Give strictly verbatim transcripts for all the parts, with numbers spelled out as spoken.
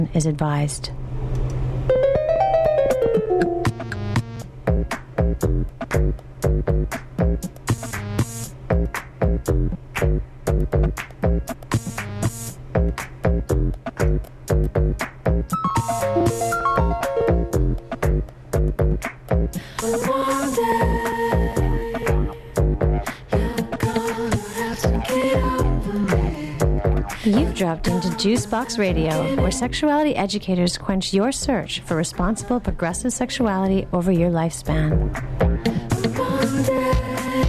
is advised. You've dropped into Juicebox Radio, where sexuality educators quench your search for responsible, progressive sexuality over your lifespan. One day,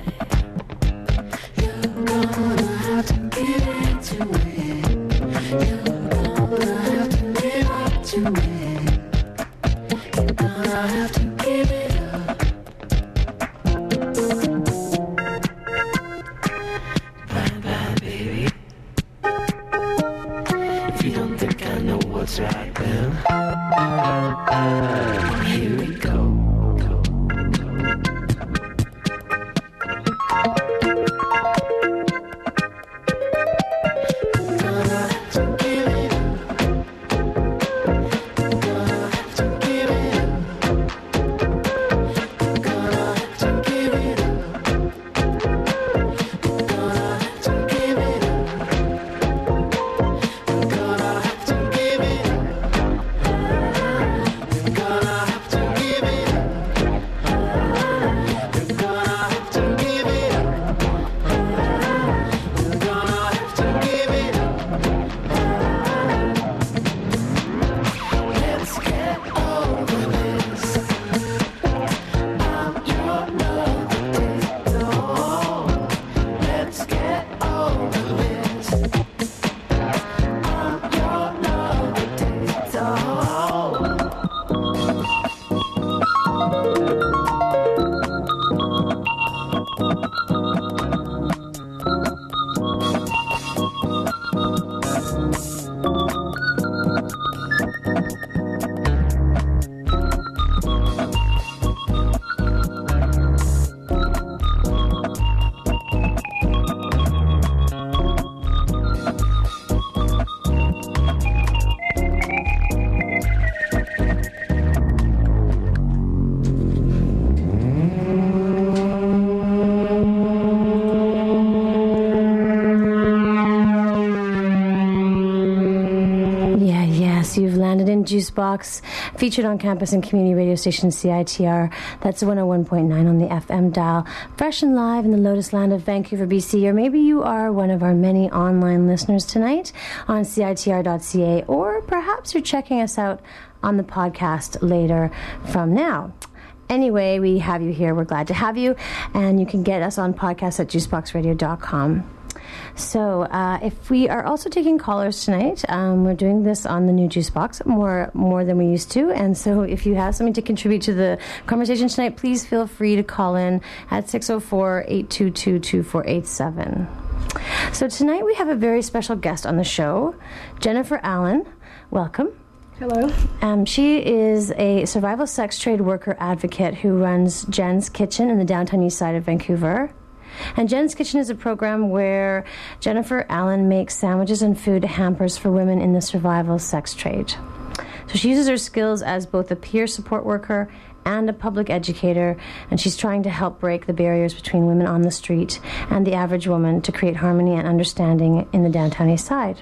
you're gonna have to give it to me. You're gonna have to live up to me. You're gonna have to give it up. Bye bye, baby. You don't think I know what's right then? Here we go. Juicebox, featured on campus and community radio station C I T R. That's one oh one point nine on the F M dial. Fresh and live in the Lotus Land of Vancouver, B C. Or maybe you are one of our many online listeners tonight on C I T R dot C A, or perhaps you're checking us out on the podcast later from now. Anyway, we have you here. We're glad to have you. And you can get us on podcast at juicebox radio dot com. So uh, if we are also taking callers tonight, um, we're doing this on the new Juicebox more more than we used to. And so if you have something to contribute to the conversation tonight, please feel free to call in at six oh four, eight two two, two four eight seven. So tonight we have a very special guest on the show, Jennifer Allen. Welcome. Hello. Um, she is a survival sex trade worker advocate who runs Jen's Kitchen in the downtown east side of Vancouver. And Jen's Kitchen is a program where Jennifer Allen makes sandwiches and food hampers for women in the survival sex trade. So she uses her skills as both a peer support worker and a public educator, and she's trying to help break the barriers between women on the street and the average woman to create harmony and understanding in the downtown east side.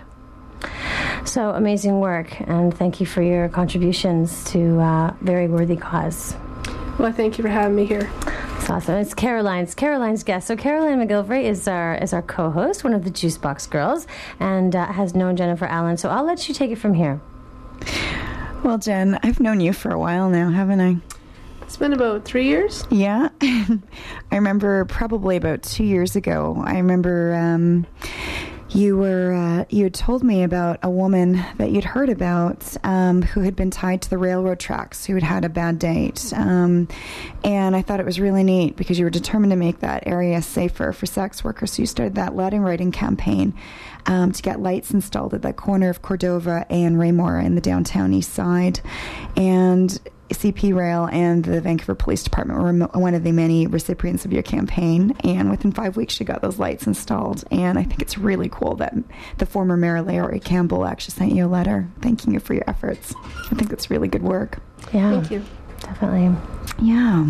So amazing work, and thank you for your contributions to a very worthy cause. Well, thank you for having me here. It's awesome. It's Caroline's Caroline's guest. So Caroline McGilvray is our is our co-host, one of the Juicebox girls, and uh, has known Jennifer Allen. So I'll let you take it from here. Well, Jen, I've known you for a while now, haven't I? It's been about three years. Yeah. I remember probably about two years ago. I remember um, you were uh, you had told me about a woman that you'd heard about um, who had been tied to the railroad tracks, who had had a bad date. Um, and I thought it was really neat because you were determined to make that area safer for sex workers. So you started that letter writing campaign um, to get lights installed at that corner of Cordova and Raymore in the downtown east side. And C P Rail and the Vancouver Police Department were mo- one of the many recipients of your campaign, and within five weeks you got those lights installed. And I think it's really cool that the former Mayor Larry Campbell actually sent you a letter thanking you for your efforts. I think that's really good work. Yeah, Thank you. Definitely. Yeah.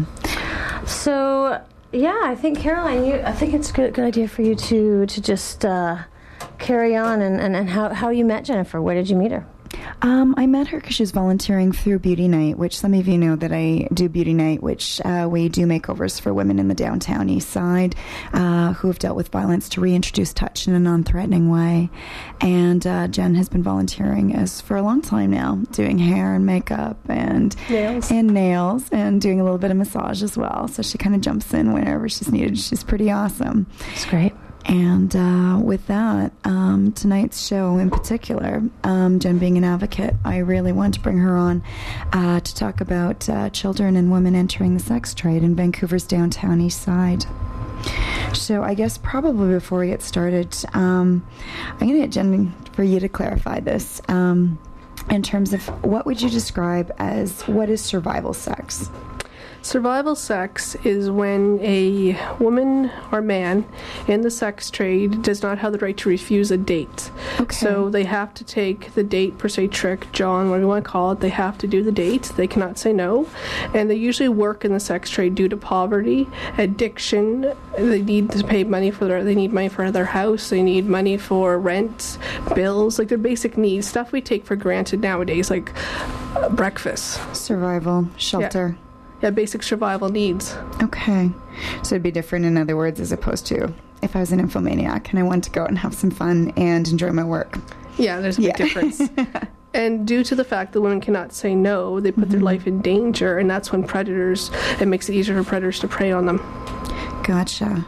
So, yeah, I think, Caroline, you, I think it's a good, good idea for you to, to just uh, carry on and, and, and how, how you met Jennifer. Where did you meet her? Um, I met her because she was volunteering through Beauty Night, which some of you know that I do Beauty Night, which uh, we do makeovers for women in the downtown east side uh, who have dealt with violence to reintroduce touch in a non-threatening way. And uh, Jen has been volunteering as for a long time now, doing hair and makeup and Nails. and nails and doing a little bit of massage as well. So she kind of jumps in whenever she's needed. She's pretty awesome. That's great. And uh, with that, um, tonight's show in particular, um, Jen being an advocate, I really want to bring her on uh, to talk about uh, children and women entering the sex trade in Vancouver's downtown east side. So I guess probably before we get started, um, I'm going to get Jen for you to clarify this. Um, in terms of what would you describe as what is survival sex? Survival sex is when a woman or man in the sex trade does not have the right to refuse a date. Okay. So they have to take the date, per se, trick, John, whatever you want to call it. They have to do the date. They cannot say no. And they usually work in the sex trade due to poverty, addiction. They need to pay money for their, they need money for their house. They need money for rent, bills, like their basic needs, stuff we take for granted nowadays, like uh, breakfast. Survival, shelter. Yeah. Yeah, basic survival needs. Okay. So it'd be different, in other words, as opposed to if I was an infomaniac and I wanted to go out and have some fun and enjoy my work. Yeah, there's a big Yeah. difference. And due to the fact that women cannot say no, they put Mm-hmm. their life in danger, and that's when predators, it makes it easier for predators to prey on them. Gotcha.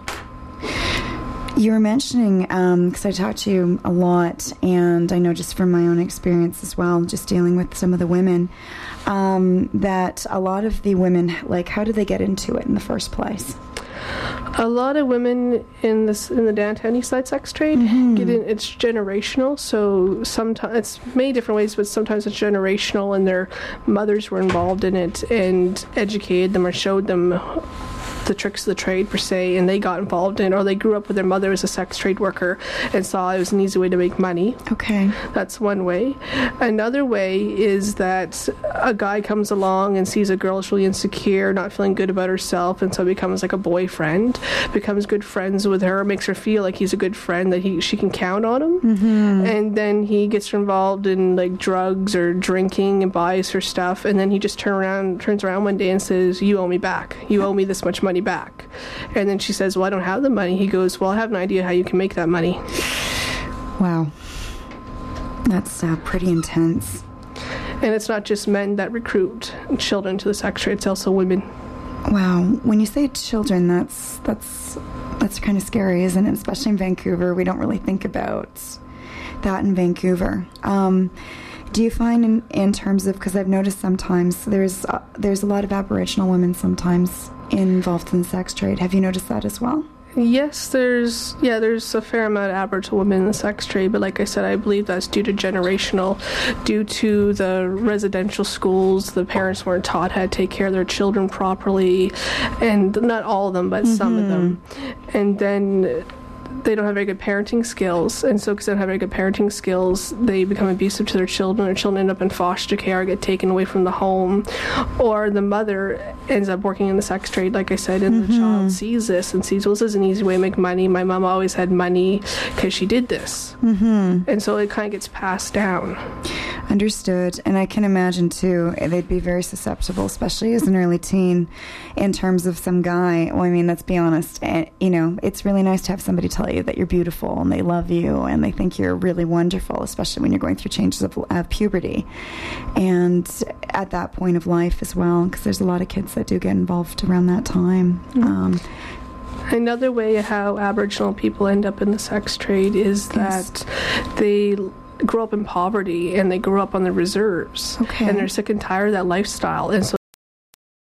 You were mentioning, because I talked to you a lot, and I know just from my own experience as well, just dealing with some of the women, um, that a lot of the women, like, how do they get into it in the first place? A lot of women in this in the downtown east side sex trade Mm-hmm. get in. It's generational, so sometimes it's many different ways, but sometimes it's generational, and their mothers were involved in it and educated them or showed them the tricks of the trade, per se, and they got involved in it, or they grew up with their mother as a sex trade worker and saw it was an easy way to make money. Okay. That's one way. Another way is that a guy comes along and sees a girl is really insecure, not feeling good about herself, and so becomes like a boyfriend, becomes good friends with her, makes her feel like he's a good friend, that he she can count on him. Mm-hmm. And then he gets her involved in like drugs or drinking and buys her stuff, and then he just turn around turns around one day and says, "You owe me back. You owe me this much money back." And then she says, "Well, I don't have the money." He goes, "Well, I have an idea how you can make that money." Wow. That's uh, pretty intense. And it's not just men that recruit children to the sex trade, it's also women. Wow. When you say children, that's that's that's kind of scary, isn't it? Especially in Vancouver, we don't really think about that in Vancouver. Um, do you find in, in terms of, because I've noticed sometimes there's uh, there's a lot of Aboriginal women sometimes involved in the sex trade. Have you noticed that as well? Yes, there's yeah, there's a fair amount of Aboriginal women in the sex trade, but like I said, I believe that's due to generational, due to the residential schools. The parents weren't taught how to take care of their children properly, and not all of them, but mm-hmm. some of them. And then they don't have very good parenting skills, and so because they don't have very good parenting skills, they become abusive to their children. Their children end up in foster care, get taken away from the home, or the mother ends up working in the sex trade, like I said, and mm-hmm. the child sees this and sees, well, this is an easy way to make money. My mom always had money because she did this. Mm-hmm. And so it kind of gets passed down. Understood. And I can imagine, too, they'd be very susceptible, especially as an early teen, in terms of some guy. Well, I mean, let's be honest. You know, it's really nice to have somebody tell you that you're beautiful and they love you and they think you're really wonderful, especially when you're going through changes of, of puberty. And at that point of life as well, because there's a lot of kids that do get involved around that time. Mm-hmm. Um, Another way how Aboriginal people end up in the sex trade is that yes. they grow up in poverty and they grow up on the reserves. Okay. And they're sick and tired of that lifestyle. And so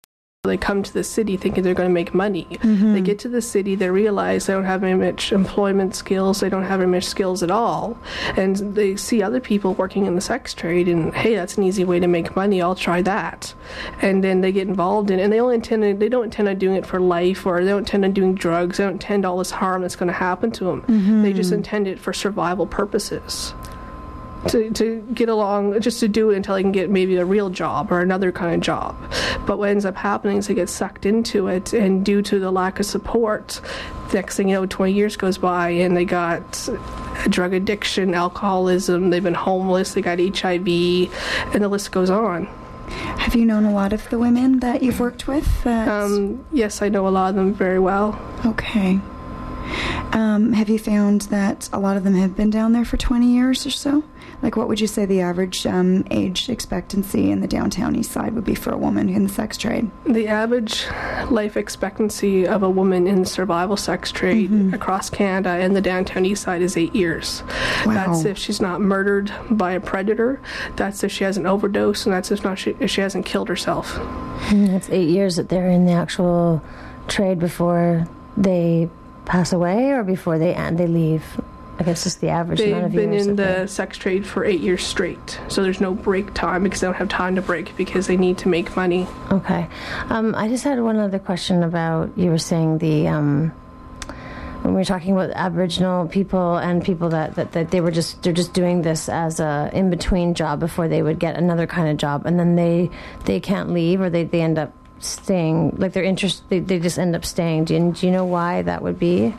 They come to the city thinking they're going to make money. Mm-hmm. They get to the city, they realize they don't have any much employment skills, they don't have any much skills at all, and they see other people working in the sex trade, and hey, that's an easy way to make money, I'll try that. And then they get involved in it, and they only intend to, they don't intend on doing it for life, or they don't intend on doing drugs, they don't intend all this harm that's going to happen to them. Mm-hmm. They just intend it for survival purposes. To, to get along, just to do it until they can get maybe a real job or another kind of job. But what ends up happening is they get sucked into it, and due to the lack of support, next thing you know, twenty years goes by and they got drug addiction, alcoholism, they've been homeless, they got H I V, and the list goes on. Have you known a lot of the women that you've worked with? That... Um, yes, I know a lot of them very well. Okay. Um, have you found that a lot of them have been down there for twenty years or so? Like, what would you say the average um, age expectancy in the downtown east side would be for a woman in the sex trade? The average life expectancy of a woman in the survival sex trade mm-hmm. across Canada and the downtown east side is eight years. Wow. That's if she's not murdered by a predator, that's if she has an overdose, and that's if not she, if she hasn't killed herself. And that's eight years that they're in the actual trade before they pass away, or before they and they leave. I guess it's the average They've amount of years. They've been in the they... sex trade for eight years straight, so there's no break time because they don't have time to break because they need to make money. Okay. Um, I just had one other question about, you were saying the, um, when we were talking about Aboriginal people and people that, that, that they were just, they're just doing this as a in-between job before they would get another kind of job, and then they, they can't leave, or they, they end up staying, like they're interested, they, they just end up staying. Do you, do you know why that would be?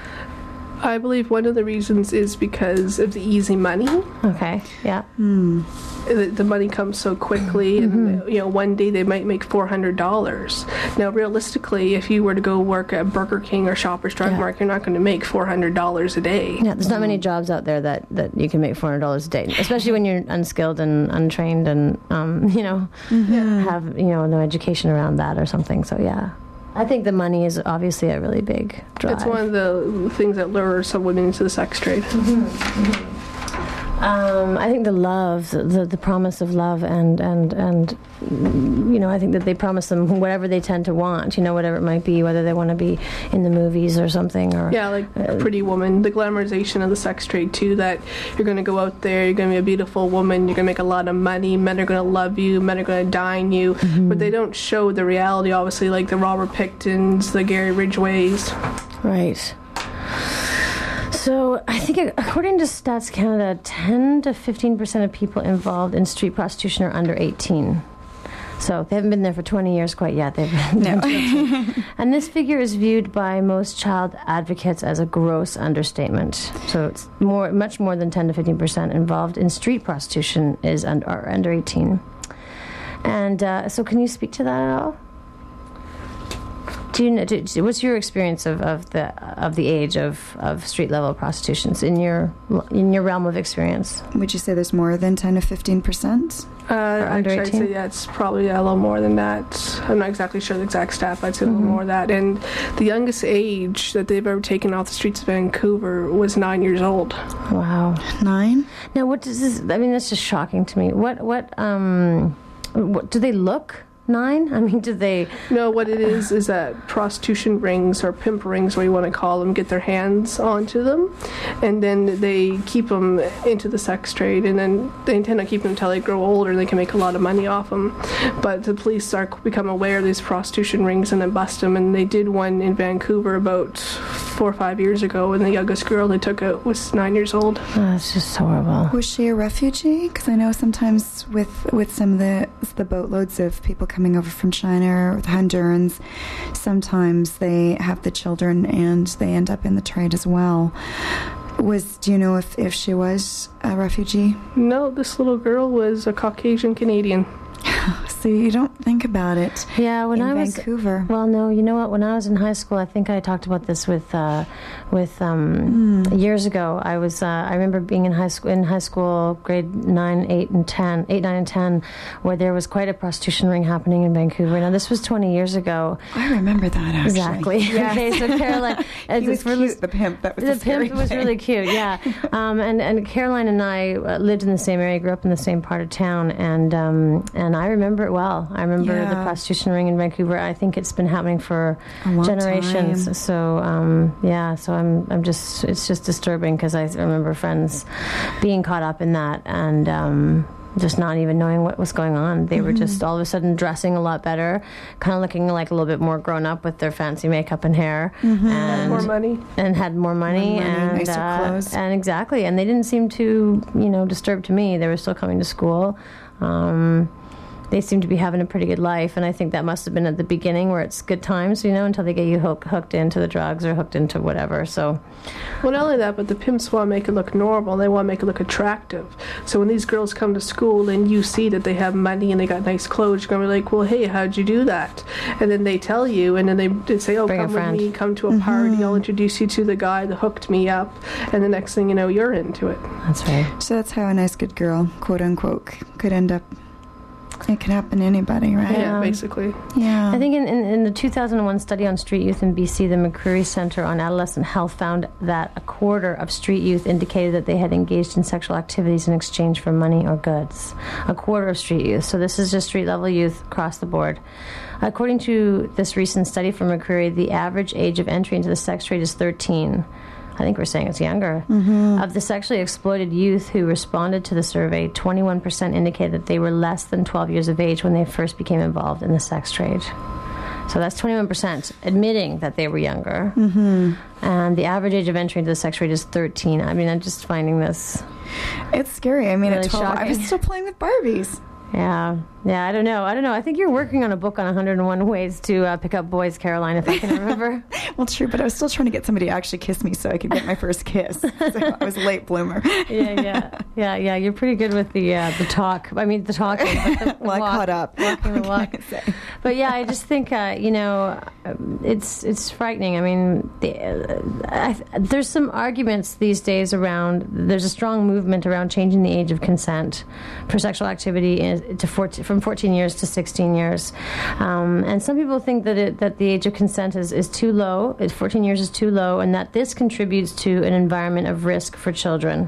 I believe one of the reasons is because of the easy money. Okay, yeah. Mm. The, the money comes so quickly, mm-hmm. and you know, one day they might make four hundred dollars. Now, realistically, if you were to go work at Burger King or Shoppers Drug yeah. Mart, you're not going to make four hundred dollars a day. Yeah, there's not many jobs out there that, that you can make four hundred dollars a day, especially when you're unskilled and untrained and, um, you know, mm-hmm. have, you know, no education around that or something. So, yeah. I think the money is obviously a really big drive. It's one of the things that lures some women into the sex trade. Mm-hmm. Mm-hmm. Um, I think the love, the, the promise of love, and, and, and, you know, I think that they promise them whatever they tend to want, you know, whatever it might be, whether they want to be in the movies or something. Or yeah, like uh, Pretty Woman, the glamorization of the sex trade, too, that you're going to go out there, you're going to be a beautiful woman, you're going to make a lot of money, men are going to love you, men are going to dine you, mm-hmm. but they don't show the reality, obviously, like the Robert Pictons, the Gary Ridgways. Right. So I think according to Stats Canada, ten to fifteen percent of people involved in street prostitution are under eighteen. So they haven't been there for twenty years quite yet. They've been no. And this figure is viewed by most child advocates as a gross understatement. So it's more, much more than ten to fifteen percent involved in street prostitution is under, are under eighteen. And uh, so can you speak to that at all? Do you know, do, what's your experience of, of the of the age of, of street level prostitutions in your in your realm of experience? Would you say there's more than ten to fifteen percent? Uh, actually, I'd say yeah, it's probably a little more than that. I'm not exactly sure the exact stat, but I'd say mm-hmm. a little more than that. And the youngest age that they've ever taken off the streets of Vancouver was nine years old. Wow, nine. Now, what does this? I mean, that's just shocking to me. What what um, what do they look? Nine? I mean, did they... No, what it is is that prostitution rings, or pimp rings, what you want to call them, get their hands onto them, and then they keep them into the sex trade, and then they intend on keeping them until they grow older and they can make a lot of money off them. But the police are become aware of these prostitution rings and then bust them, and they did one in Vancouver about four or five years ago, and the youngest girl they took out was nine years old. Oh, that's just horrible. Was she a refugee? Because I know sometimes with, with some of the, the boatloads of people coming over from China or the Hondurans, sometimes they have the children and they end up in the trade as well. Was do you know if, if she was a refugee? No, this little girl was a Caucasian Canadian. So you don't think about it. Yeah, when in I was Vancouver. Well, no, you know what? When I was in high school, I think I talked about this with uh, with um, mm. years ago. I was uh, I remember being in high school in high school, grade nine, eight, and ten, eight, nine, and ten, where there was quite a prostitution ring happening in Vancouver. Now this was twenty years ago. I remember that actually. Exactly. Yes. Okay, so Caroline, he was cute. Really, the pimp. That was the pimp was thing. really cute. Yeah, um, and and Caroline and I lived in the same area, grew up in the same part of town, and um, and I remember. well. I remember Yeah. the prostitution ring in Vancouver. I think it's been happening for A long generations. time. So um, yeah, so I'm I'm just it's just disturbing because I remember friends being caught up in that and. Um, just not even knowing what was going on. They mm-hmm. were just all of a sudden dressing a lot better, kind of looking like a little bit more grown up with their fancy makeup and hair, mm-hmm. and more money, and had more money, more money and nicer uh, clothes. and exactly. And they didn't seem too, you know, disturbed to me. They were still coming to school. Um, they seem to be having a pretty good life, and I think that must have been at the beginning where it's good times, you know, until they get you hook, hooked into the drugs or hooked into whatever. So, well, not only that, but the pimps want to make it look normal. They want to make it look attractive. So when these girls come to school and you see that they have money and they got nice clothes, you're going to be like, well, hey, how'd you do that? And then they tell you, and then they, they say, oh, Bring a come with friend. me, come to a party, mm-hmm. I'll introduce you to the guy that hooked me up. And the next thing you know, you're into it. That's right. So that's how a nice good girl, quote unquote, could end up. It can happen to anybody, right? Yeah, basically. Yeah. I think in, in, in the two thousand one study on street youth in B C, the McCreary Center on Adolescent Health found that a quarter of street youth indicated that they had engaged in sexual activities in exchange for money or goods. A quarter of street youth. So this is just street-level youth across the board. According to this recent study from McCreary, the average age of entry into the sex trade is thirteen. I think we're saying it's younger. Mm-hmm. Of the sexually exploited youth who responded to the survey, twenty-one percent indicated that they were less than twelve years of age when they first became involved in the sex trade. So that's twenty-one percent admitting that they were younger. Mm-hmm. And the average age of entry into the sex trade is thirteen. I mean, I'm just finding this... It's scary. I mean, really at twelve, I was still playing with Barbies. Yeah. Yeah, I don't know. I don't know. I think you're working on a book on one hundred one ways to uh, pick up boys, Caroline, if I can remember. Well, true, but I was still trying to get somebody to actually kiss me so I could get my first kiss. So I was a late bloomer. yeah, yeah. Yeah, yeah. You're pretty good with the uh, the talk. I mean, the talking. The, the well, walk, I caught up. Walking the walk. But yeah, I just think, uh, you know, it's it's frightening. I mean, the, uh, I, there's some arguments these days around, there's a strong movement around changing the age of consent for sexual activity in, to fourteen, from fourteen years to sixteen years. Um, and some people think that it, that the age of consent is, is too low, fourteen years is too low, and that this contributes to an environment of risk for children.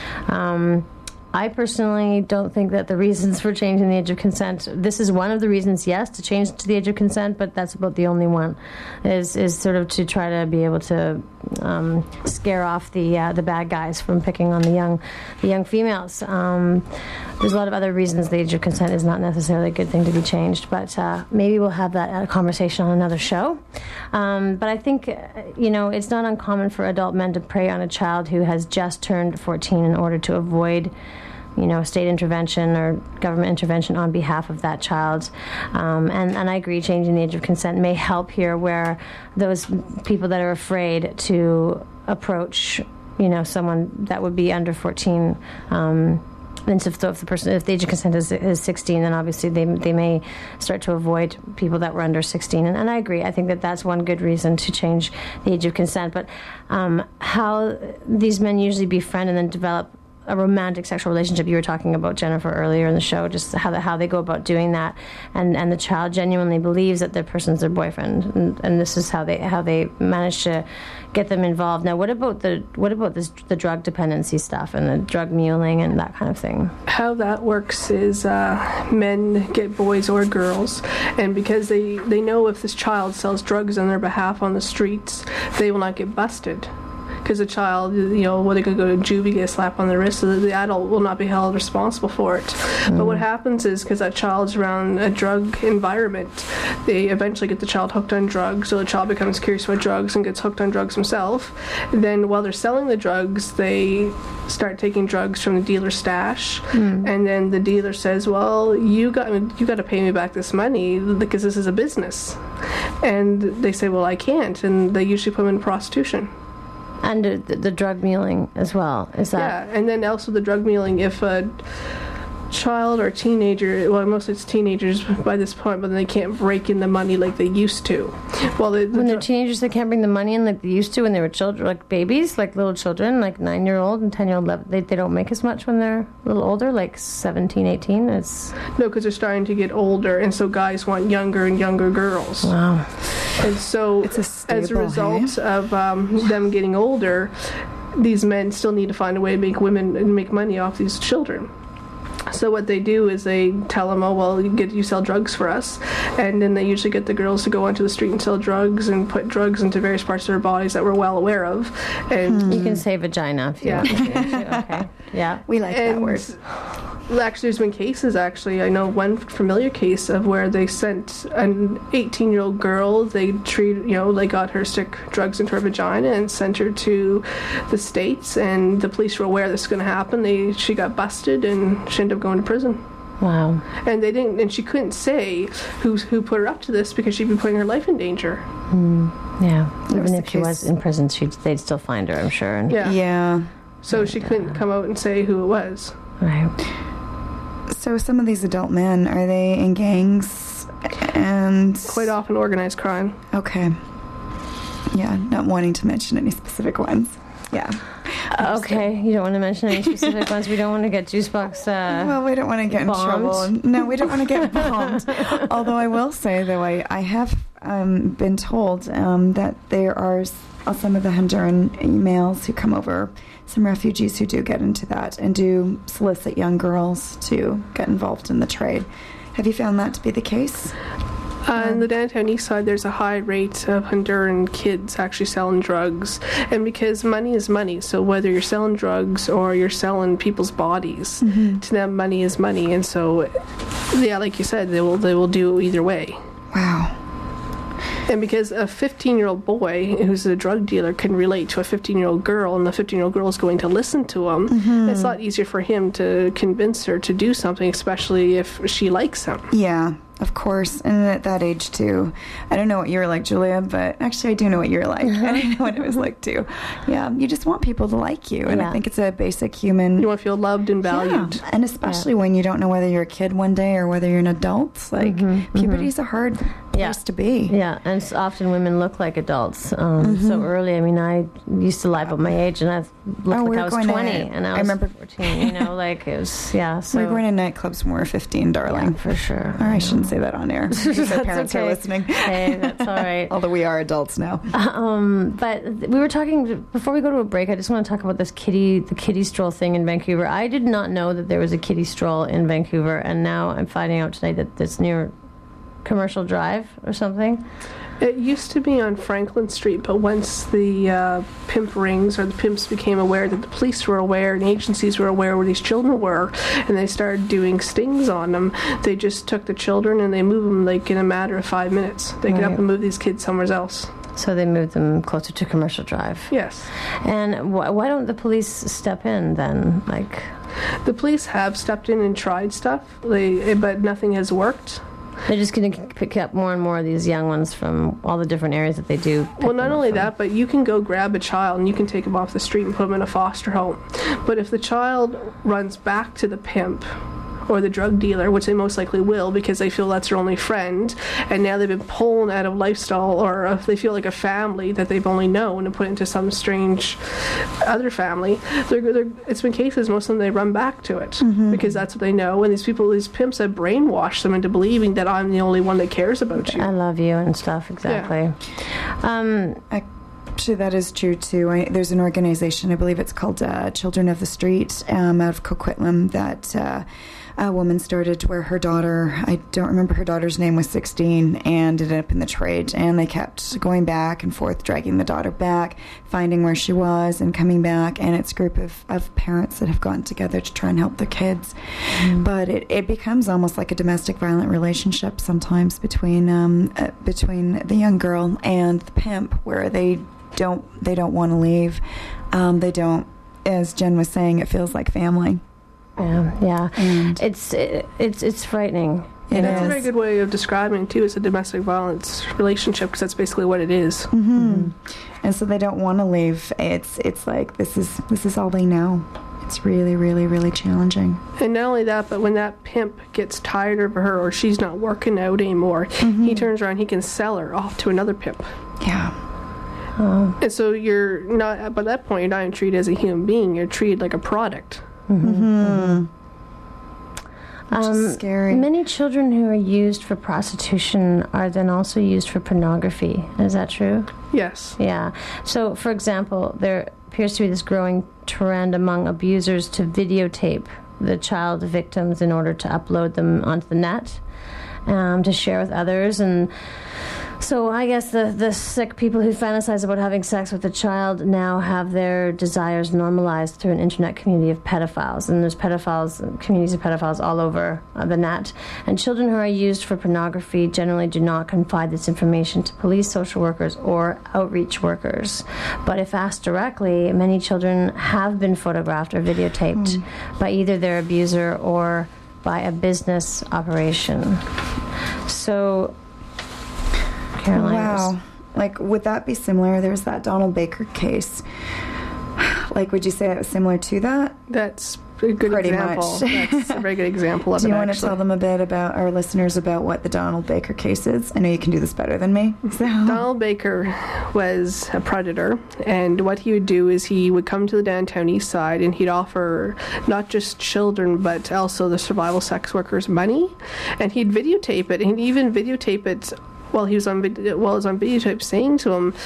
Um, I personally don't think that the reasons for changing the age of consent, this is one of the reasons, yes, to change to the age of consent, but that's about the only one, is is sort of to try to be able to um, scare off the uh, the bad guys from picking on the young the young females. Um, there's a lot of other reasons the age of consent is not necessarily a good thing to be changed, but uh, maybe we'll have that uh, conversation on another show. Um, but I think, uh, you know, it's not uncommon for adult men to prey on a child who has just turned fourteen in order to avoid, you know, state intervention or government intervention on behalf of that child. Um, and, and I agree, changing the age of consent may help here, where those people that are afraid to approach, you know, someone that would be under fourteen, um, and so if the, if the person, if the age of consent is, is sixteen, then obviously they they may start to avoid people that were under sixteen. And, and I agree. I think that that's one good reason to change the age of consent. But um, how these men usually befriend and then develop a romantic sexual relationship, you were talking about, Jennifer, earlier in the show, just how the, how they go about doing that, and and the child genuinely believes that their person's their boyfriend, and, and this is how they how they manage to get them involved. Now, what about the what about this the drug dependency stuff and the drug muling and that kind of thing? How that works is uh, men get boys or girls, and because they they know if this child sells drugs on their behalf on the streets, they will not get busted. Because the child, you know, well, they could go to juvie, get a slap on the wrist, so that the adult will not be held responsible for it. Mm. But what happens is, because that child's around a drug environment, they eventually get the child hooked on drugs, so the child becomes curious about drugs and gets hooked on drugs himself. Then while they're selling the drugs, they start taking drugs from the dealer's stash, mm. and then the dealer says, well, you got you got to pay me back this money because this is a business. And they say, well, I can't, and they usually put them in prostitution. And the, the drug muling as well, is that? Yeah, and then also the drug muling, if a child or teenager, well, mostly it's teenagers by this point, but they can't break in the money like they used to. Well, the, the when they're dr- teenagers, they can't bring the money in like they used to when they were children, like babies, like little children, like nine-year-old and ten-year-old. They, they don't make as much when they're a little older, like seventeen, eighteen. It's no, because they're starting to get older, and so guys want younger and younger girls. Wow. And so, it's a stable, as a result hey? of um, them getting older, these men still need to find a way to make women and make money off these children. So what they do is they tell them, oh, well, you get you sell drugs for us. And then they usually get the girls to go onto the street and sell drugs and put drugs into various parts of their bodies that we're well aware of. And hmm. You can say vagina if you yeah. want to. Okay. Yeah. We like and that word. Actually, there's been cases, actually. I know one familiar case of where they sent an eighteen-year-old girl, they treat, you know, they got her to stick drugs into her vagina and sent her to the States, and the police were aware this was going to happen. They She got busted, and she ended up going to prison. Wow. And they didn't, and she couldn't say who who put her up to this because she'd be putting her life in danger. Mm, yeah. That Even was if she the was case. in prison, she'd, they'd still find her, I'm sure. And, Yeah. Yeah. So she couldn't come out and say who it was. Right. So some of these adult men, are they in gangs? And Quite often organized crime. okay. Yeah, not wanting to mention any specific ones. Yeah. Uh, okay. You don't want to mention any specific ones. We don't want to get Juicebox. Uh, Well, we don't want to get bombed. in trouble. No, we don't want to get bombed. Although I will say, though, I, I have um, been told um, that there are s- some of the Honduran males who come over, some refugees who do get into that and do solicit young girls to get involved in the trade. Have you found that to be the case? On the downtown east side, there's a high rate of Honduran kids actually selling drugs. And because money is money, so whether you're selling drugs or you're selling people's bodies, Mm-hmm. to them money is money. And so, yeah, like you said, they will they will do either way. Wow. And because a fifteen-year-old boy who's a drug dealer can relate to a fifteen-year-old girl, and the fifteen-year-old girl is going to listen to him, Mm-hmm. it's a lot easier for him to convince her to do something, especially if she likes him. Yeah, of course. And at that age, too. I don't know what you were like, Julia, but actually I do know what you were like. I know what it was like, too. Yeah, you just want people to like you. And Yeah. I think it's a basic human... You want to feel loved and valued. Yeah, and especially when you don't know whether you're a kid one day or whether you're an adult. Like, Mm-hmm, puberty's a hard place Yeah. to be. Yeah, and s- often women look like adults um, so early. I mean, I used to lie about my age, and I looked Oh, like we I were was going to- twenty, and I I was remember- fourteen. You know, like it was, yeah. So We were going to nightclubs when we were fifteen, darling. yeah, for sure. Or I shouldn't say that on air. Because our That's parents okay. are listening. Hey, that's all right. Although we are adults now. Um, but we were talking before we go to a break. I just want to talk about this kiddie, the kiddie stroll thing in Vancouver. I did not know that there was a kiddie stroll in Vancouver, and now I'm finding out today that it's near Commercial Drive or something. It used to be on Franklin Street, but once the uh, pimp rings or the pimps became aware that the police were aware and agencies were aware where these children were, and they started doing stings on them, they just took the children and they moved them like in a matter of five minutes. They get up Right. and move these kids somewhere else. So they moved them closer to Commercial Drive. Yes. And wh- why don't the police step in then? Like, The police have stepped in and tried stuff, they, but nothing has worked. they're just going to pick up more and more of these young ones from all the different areas that they do. pick Well, not them up only from. that, but you can go grab a child and you can take them off the street and put them in a foster home. But if the child runs back to the pimp or the drug dealer, which they most likely will because they feel that's their only friend, and now they've been pulled out of lifestyle, or if they feel like a family that they've only known and put into some strange other family, they're, they're, it's been cases, most of them, they run back to it because that's what they know. And these people, these pimps have brainwashed them into believing that I'm the only one that cares about you. I love you and stuff, exactly. Um, Actually, that is true, too. I, there's an organization, I believe it's called uh, Children of the Street, um, out of Coquitlam, that uh, a woman started where her daughter, I don't remember her daughter's name, was sixteen and ended up in the trade. And they kept going back and forth, dragging the daughter back, finding where she was and coming back. And it's a group of, of parents that have gotten together to try and help their kids. Mm. But it, it becomes almost like a domestic violent relationship sometimes between um, uh, between the young girl and the pimp, where they don't they don't want to leave. Um, they don't, as Jen was saying, it feels like family. yeah, yeah. And It's it, it's it's frightening. It That's a is. very good way of describing it, too, as a domestic violence relationship, because that's basically what it is. Mm-hmm. And so they don't want to leave. It's it's like this is this is all they know. It's really, really, really challenging. And not only that, but when that pimp gets tired of her or she's not working out anymore, Mm-hmm. he turns around, he can sell her off to another pimp. Yeah. Oh, And so you're not, by that point, you're not even treated as a human being, you're treated like a product. Mm-hmm. Which Um, is scary. many children who are used for prostitution are then also used for pornography. Is that true? Yes. Yeah. So, for example, there appears to be this growing trend among abusers to videotape the child victims in order to upload them onto the net um, to share with others. And so I guess the, the sick people who fantasize about having sex with a child now have their desires normalized through an internet community of pedophiles. And there's pedophiles, communities of pedophiles all over uh, the net. And children who are used for pornography generally do not confide this information to police, social workers, or outreach workers. But if asked directly, many children have been photographed or videotaped mm. by either their abuser or by a business operation. So... Caroline. Wow. Like, would that be similar? There's that Donald Baker case. Like, would you say it was similar to that? That's a good Pretty example. Much. That's a very good example of do it, you want actually. to tell them a bit about our listeners about what the Donald Baker case is? I know you can do this better than me. So. Donald Baker was a predator, and what he would do is he would come to the downtown east side and he'd offer not just children but also the survival sex workers money, and he'd videotape it, and he'd even videotape it while he was on video, while he was on videotape, saying to him,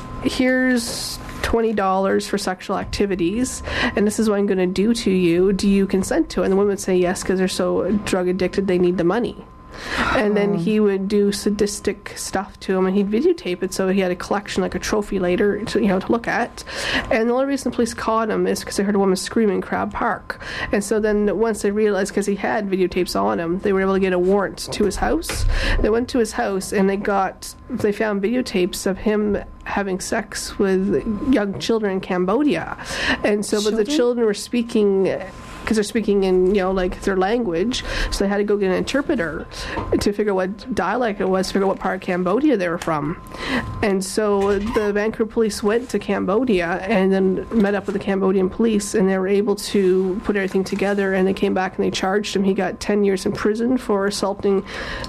"Here's twenty dollars for sexual activities, and this is what I'm going to do to you. Do you consent to it?" And the women would say yes, because they're so drug addicted, they need the money. And then he would do sadistic stuff to him, and he'd videotape it, so he had a collection, like a trophy later, to, you know, to look at. And the only reason the police caught him is because they heard a woman screaming in Crab Park. And so then once they realized, because he had videotapes on him, they were able to get a warrant to his house. They went to his house, and they got, they found videotapes of him having sex with young children in Cambodia. And so, children? but the children were speaking... because they're speaking in, you know, like their language, so they had to go get an interpreter to figure out what dialect it was, to figure out what part of Cambodia they were from. And so the Vancouver police went to Cambodia and then met up with the Cambodian police, and they were able to put everything together, and they came back and they charged him. He got ten years in prison for assaulting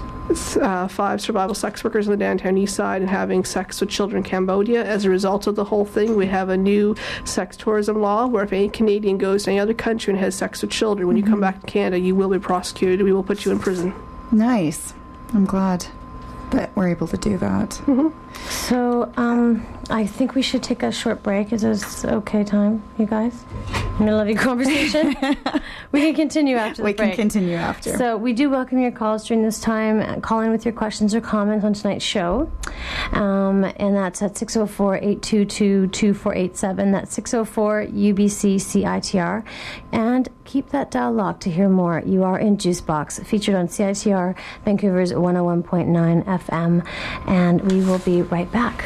Uh, five survival sex workers on the downtown east side and having sex with children in Cambodia. As a result of the whole thing, we have a new sex tourism law where if any Canadian goes to any other country and has sex with children, when mm-hmm. you come back to Canada, you will be prosecuted. We will put you in prison. Nice. I'm glad that we're able to do that. Mm-hmm. So, um, I think we should take a short break. Is this okay time, you guys? Middle of your conversation? We can continue after the we break. We can continue after. So we do welcome your calls during this time. Call in with your questions or comments on tonight's show. Um, and that's at six oh four, eight two two, two four eight seven. That's six oh four U B C C I T R. And keep that dial locked to hear more. You are in Juicebox, featured on C I T R, Vancouver's one oh one point nine F M. And we will be right back.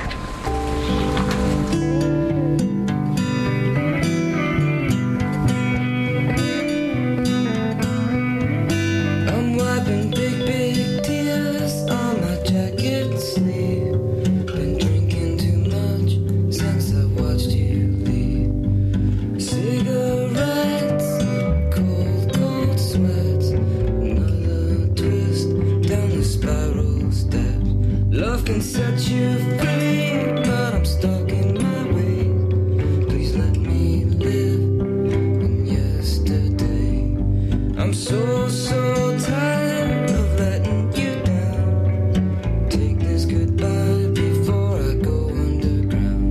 Set you free, but I'm stuck in my way. Please let me live in yesterday. I'm so, so tired of letting you down. Take this goodbye before I go underground.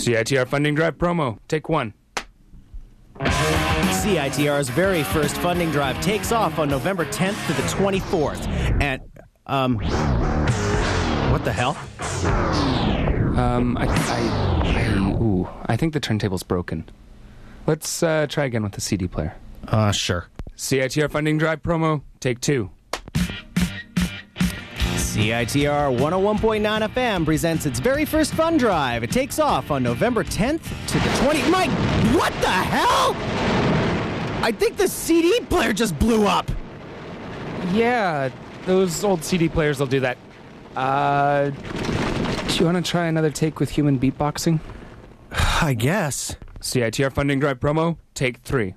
C I T R Funding Drive promo. Take one. C I T R's very first funding drive takes off on November tenth to the twenty-fourth. And, um, what the hell? Um, I, I, I, ooh, I think the turntable's broken. Let's uh, try again with the C D player. Uh, sure. C I T R Funding Drive promo. Take two. C I T R one oh one point nine F M presents its very first fund drive. It takes off on November tenth to the twentieth. Mike, what the hell? I think the C D player just blew up. Yeah, those old C D players will do that. Uh, do you want to try another take with human beatboxing? I guess. C I T R Funding Drive promo. Take three.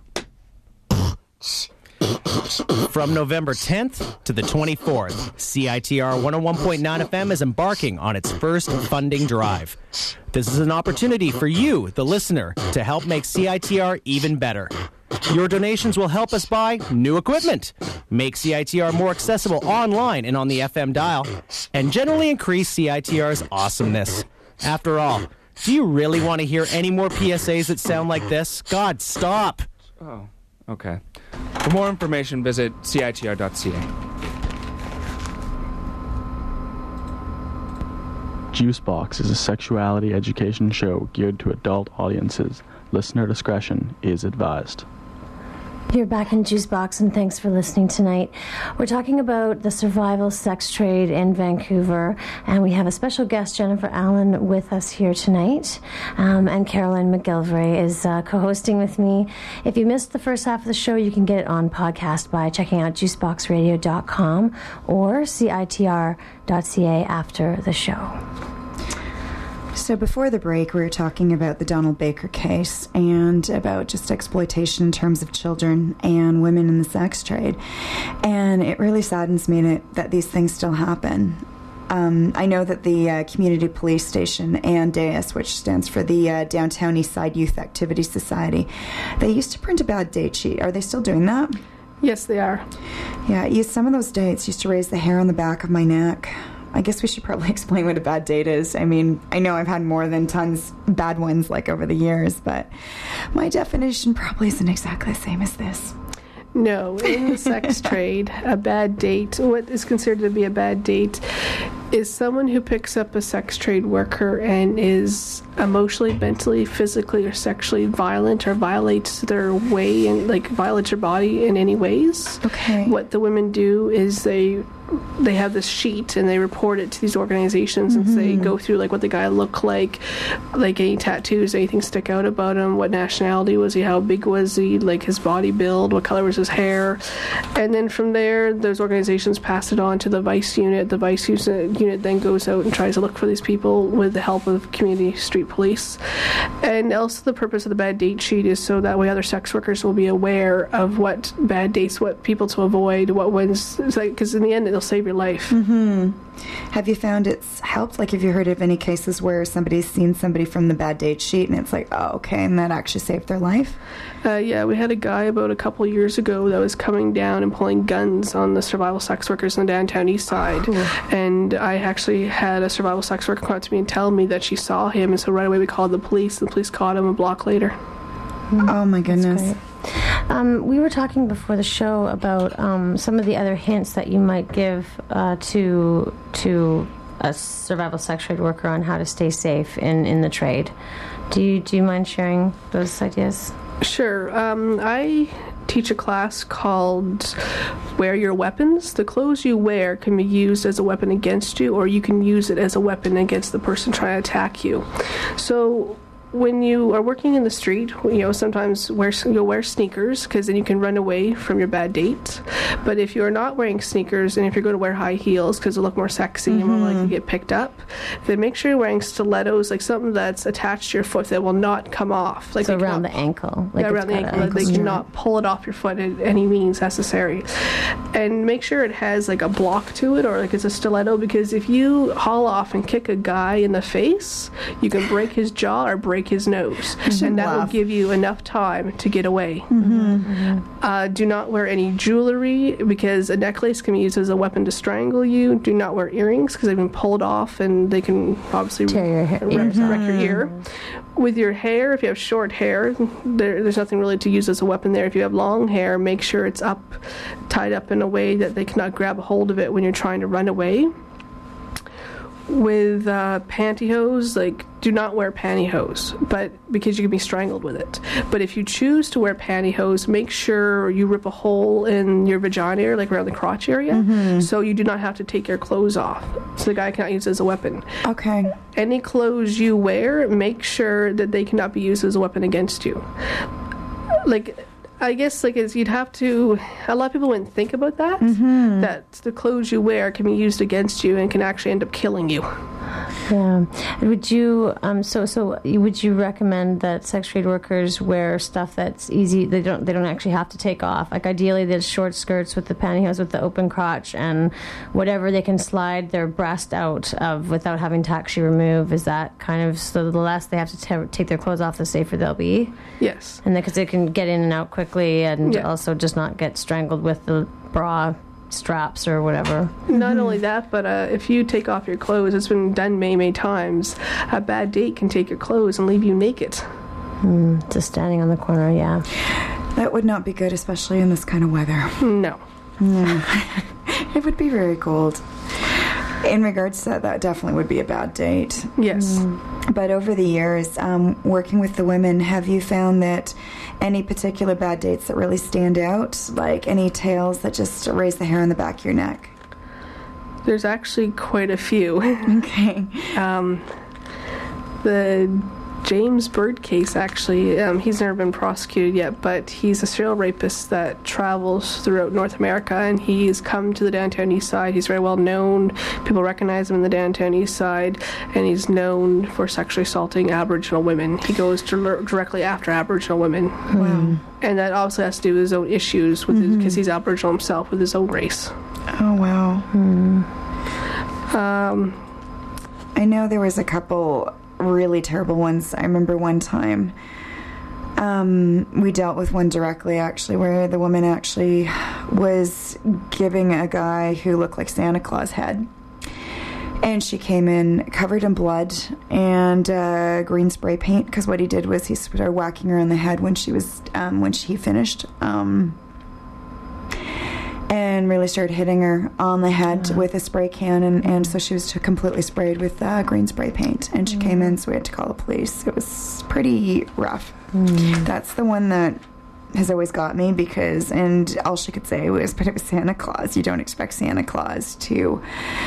From November tenth to the twenty-fourth, C I T R one oh one point nine F M is embarking on its first funding drive. This is an opportunity for you, the listener, to help make C I T R even better. Your donations will help us buy new equipment, make C I T R more accessible online and on the F M dial, and generally increase C I T R's awesomeness. After all, do you really want to hear any more P S As that sound like this? God, stop! Oh, okay. For more information, visit C I T R dot C A. Juicebox is a sexuality education show geared to adult audiences. Listener discretion is advised. You're back in Juicebox, and thanks for listening tonight. We're talking about the survival sex trade in Vancouver, and we have a special guest, Jennifer Allen, with us here tonight. Um, and Caroline McGillivray is uh, co-hosting with me. If you missed the first half of the show, you can get it on podcast by checking out juicebox radio dot com or C I T R dot C A after the show. So before the break, we were talking about the Donald Baker case and about just exploitation in terms of children and women in the sex trade. And it really saddens me that, that these things still happen. Um, I know that the uh, Community Police Station and D A S, which stands for the uh, Downtown East Side Youth Activity Society, they used to print a bad date sheet. Are they still doing that? Yes, they are. Yeah, use some of those dates used to raise the hair on the back of my neck. I guess we should probably explain what a bad date is. I mean, I know I've had more than tons bad ones like over the years, but my definition probably isn't exactly the same as this. No, in the sex trade, a bad date, what is considered to be a bad date, is someone who picks up a sex trade worker and is emotionally, mentally, physically, or sexually violent, or violates their way and like violates your body in any ways. Okay. What the women do is they they have this sheet and they report it to these organizations, mm-hmm. and they go through like what the guy looked like, like any tattoos, anything stick out about him, what nationality was he, how big was he, like his body build, what color was his hair, and then from there those organizations pass it on to the vice unit. The vice unit then goes out and tries to look for these people with the help of community street police. And also the purpose of the bad date sheet is so that way other sex workers will be aware of what bad dates, what people to avoid, what ones, because in the end it'll save your life. Mm-hmm. Have you found it's helped? Like, have you heard of any cases where somebody's seen somebody from the bad date sheet and it's like, oh, okay, and that actually saved their life? Uh, yeah, we had a guy about a couple years ago that was coming down and pulling guns on the survival sex workers in the downtown east side. Oh. And I actually had a survival sex worker come up to me and tell me that she saw him, and so right away we called the police, and the police caught him a block later. Mm. Oh my goodness. Um, we were talking before the show about um, some of the other hints that you might give uh, to to a survival sex trade worker on how to stay safe in, in the trade. Do you do you mind sharing those ideas? Sure. Um, I teach a class called Wear Your Weapons. The clothes you wear can be used as a weapon against you, or you can use it as a weapon against the person trying to attack you. So when you are working in the street, you know, sometimes wear, you'll wear sneakers because then you can run away from your bad date. But if you're not wearing sneakers, and if you're going to wear high heels because they look more sexy mm-hmm. and more likely to get picked up, then make sure you're wearing stilettos, like something that's attached to your foot that will not come off. Like so around the ankle. Like yeah, around the ankle. Like they cannot pull it off your foot at any means necessary. And make sure it has like a block to it, or like it's a stiletto, because if you haul off and kick a guy in the face, you can break his jaw or break break his nose, and that will Laugh. give you enough time to get away. Mm-hmm. Uh, do not wear any jewelry, because a necklace can be used as a weapon to strangle you. Do not wear earrings, because they've been pulled off and they can obviously Tear your hair. wreck, wreck your ear. With your hair, if you have short hair, there, there's nothing really to use as a weapon there. If you have long hair, make sure it's up, tied up in a way that they cannot grab a hold of it when you're trying to run away. With uh, pantyhose, like, do not wear pantyhose, but because you can be strangled with it. But if you choose to wear pantyhose, make sure you rip a hole in your vagina, like around the crotch area, Mm-hmm. so you do not have to take your clothes off. So the guy cannot use it as a weapon. Okay. Any clothes you wear, make sure that they cannot be used as a weapon against you. Like, I guess, like, is you'd have to, a lot of people wouldn't think about that, Mm-hmm. that the clothes you wear can be used against you and can actually end up killing you. Yeah. Would you um so so would you recommend that sex trade workers wear stuff that's easy, they don't they don't actually have to take off? Like, ideally there's short skirts with the pantyhose with the open crotch and whatever they can slide their breast out of without having to actually remove. Is that kind of, so the less they have to t- take their clothes off, the safer they'll be? Yes. And because they can get in and out quickly and Yeah. also just not get strangled with the bra straps or whatever. Not only that, but uh, if you take off your clothes, it's been done many, many times. A bad date can take your clothes and leave you naked. Mm, just standing on the corner, yeah. That would not be good, especially in this kind of weather. No. No. It would be very cold. In regards to that, that definitely would be a bad date. Yes. But over the years, um, working with the women, have you found that any particular bad dates that really stand out? Like any tales that just raise the hair on the back of your neck? There's actually quite a few. Okay. Um, the James Bird case, actually, um, he's never been prosecuted yet, but he's a serial rapist that travels throughout North America, and he's come to the downtown east side. He's very well known. People recognize him in the downtown east side, and he's known for sexually assaulting Aboriginal women. He goes dir- directly after Aboriginal women. Wow. And that also has to do with his own issues, with Mm-hmm. because he's Aboriginal himself, with his own race. Oh, wow. Um, I know there was a couple really terrible ones. I remember one time um, we dealt with one directly, actually, where the woman actually was giving a guy who looked like Santa Claus head. And she came in covered in blood and uh, green spray paint, because what he did was he started whacking her on the head when she was um, when she finished. Um, and really started hitting her on the head Yeah. with a spray can, and, and so she was completely sprayed with uh, green spray paint, and she came in, so we had to call the police. It was pretty rough. Mm. That's the one that has always got me, because, and all she could say was, but it was Santa Claus. You don't expect Santa Claus to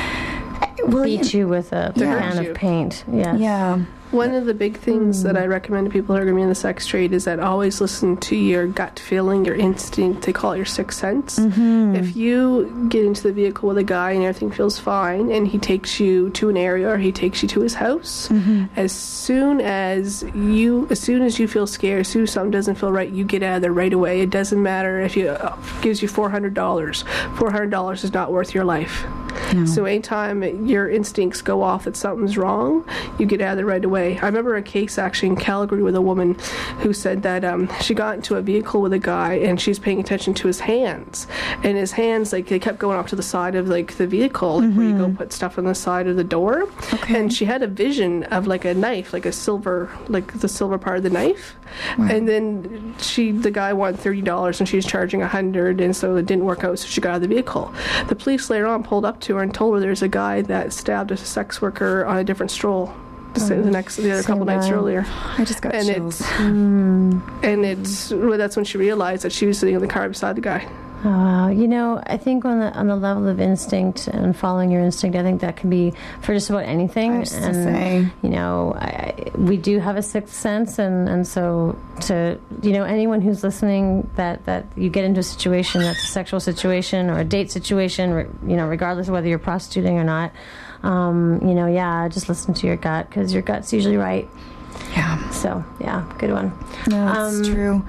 well, Beat you with a Yeah. can You. of paint. Yes. Yeah. One of the big things that I recommend to people who are going to be in the sex trade is that always listen to your gut feeling, your instinct. They call it your sixth sense. Mm-hmm. If you get into the vehicle with a guy and everything feels fine, and he takes you to an area or he takes you to his house, Mm-hmm. as soon as you, as soon as you feel scared, as soon as something doesn't feel right, you get out of there right away. It doesn't matter if you uh, gives you four hundred dollars. Four hundred dollars is not worth your life. No. So anytime your instincts go off that something's wrong, you get out of there right away. I remember a case actually in Calgary with a woman who said that um, she got into a vehicle with a guy and she's paying attention to his hands. And his hands, like, they kept going off to the side of, like, the vehicle, like, where you go put stuff on the side of the door. Okay. And she had a vision of, like, a knife, like a silver, like the silver part of the knife. And then she, the guy wanted thirty dollars and she was charging one hundred dollars, and so it didn't work out, so she got out of the vehicle. The police later on pulled up to her and told her there's a guy that stabbed a sex worker on a different stroll the, sa- the next the other Same couple nights guy. earlier. I just got And chills. it's and it's well, that's when she realized that she was sitting in the car beside the guy. Oh, wow. You know, I think on the on the level of instinct and following your instinct, I think that can be for just about anything. I was to and say. you know, I, I- we do have a sixth sense, and, and so to you know anyone who's listening, that, that you get into a situation that's a sexual situation or a date situation, re- you know, regardless of whether you're prostituting or not, um, you know, yeah, just listen to your gut, because your gut's usually right. Yeah. So yeah, good one. No, it's Um, true.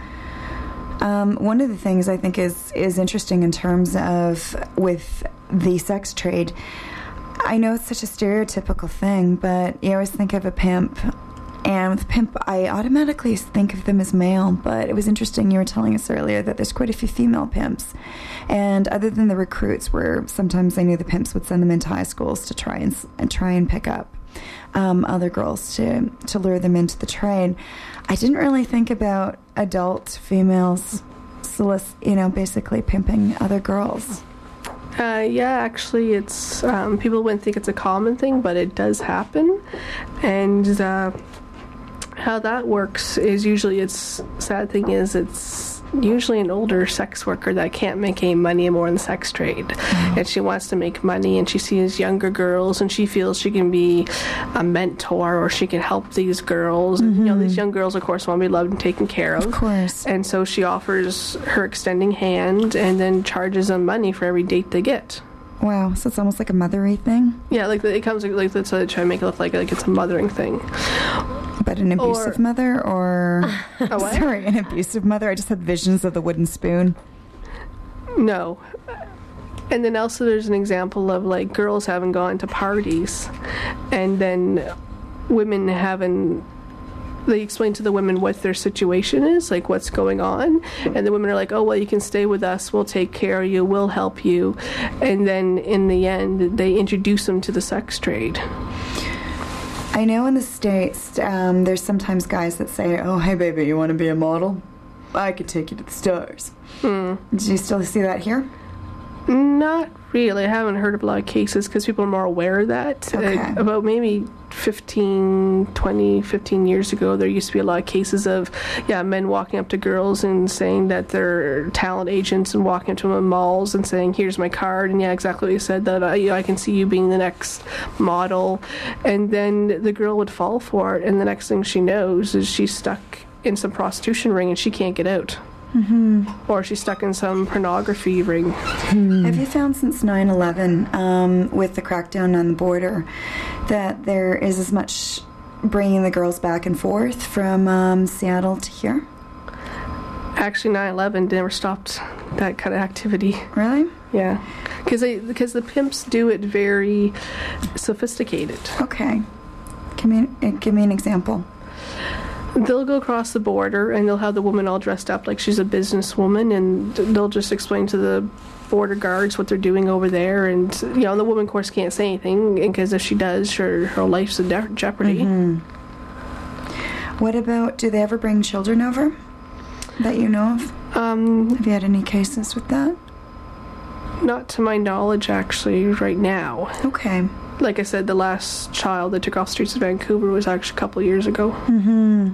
Um, one of the things I think is is interesting in terms of with the sex trade, I know it's such a stereotypical thing, but you always think of a pimp And with pimp, I automatically think of them as male, but it was interesting. You were telling us earlier that there's quite a few female pimps. And other than the recruits, where sometimes I knew the pimps would send them into high schools to try and, and try and pick up um, other girls to, to lure them into the trade, I didn't really think about adult females, solic- you know, basically pimping other girls. Uh, yeah, actually, it's um, people wouldn't think it's a common thing, but it does happen. And uh, how that works is usually, it's sad thing is it's usually an older sex worker that can't make any money anymore in the sex trade, mm-hmm. and she wants to make money, and she sees younger girls, and she feels she can be a mentor, or she can help these girls. Mm-hmm. And, you know, these young girls, of course, want to be loved and taken care of. Of course. And so she offers her extending hand, and then charges them money for every date they get. Wow, so it's almost like a mothery thing? Yeah, like it comes like that's how they try to make it look like like it's a mothering thing. But an abusive or, mother, or a what? Sorry, an abusive mother. I just had visions of the wooden spoon. No. And then also there's an example of like girls having gone to parties, and then women having. They explain to the women what their situation is, like what's going on, and the women are like, oh, well, you can stay with us, we'll take care of you, we'll help you, and then in the end they introduce them to the sex trade. I know in the States um, there's sometimes guys that say, oh, hey baby, you want to be a model? I could take you to the stars. Hmm. Do you still see that here? Not really. I haven't heard of a lot of cases because people are more aware of that. Okay. Uh, about maybe fifteen, twenty, fifteen years ago, there used to be a lot of cases of, yeah, men walking up to girls and saying that they're talent agents, and walking up to them in malls and saying, here's my card, and yeah, exactly what you said, that I, you know, I can see you being the next model. And then the girl would fall for it, and the next thing she knows is she's stuck in some prostitution ring and she can't get out. Mm-hmm. Or she's stuck in some pornography ring. Hmm. Have you found since nine eleven, um, with the crackdown on the border, that there is as much bringing the girls back and forth from um, Seattle to here? Actually, nine eleven never stopped that kind of activity. Really? Yeah. Because because the pimps do it very sophisticated. Okay. Give me, give me an example. They'll go across the border, and they'll have the woman all dressed up like she's a businesswoman, and they'll just explain to the border guards what they're doing over there. And, you know, the woman, of course, can't say anything, because if she does, her, her life's in de- jeopardy. Mm-hmm. What about, do they ever bring children over that you know of? Um, Have you had any cases with that? Not to my knowledge, actually, right now. Okay. Like I said, the last child that took off the streets of Vancouver was actually a couple of years ago. Mm-hmm.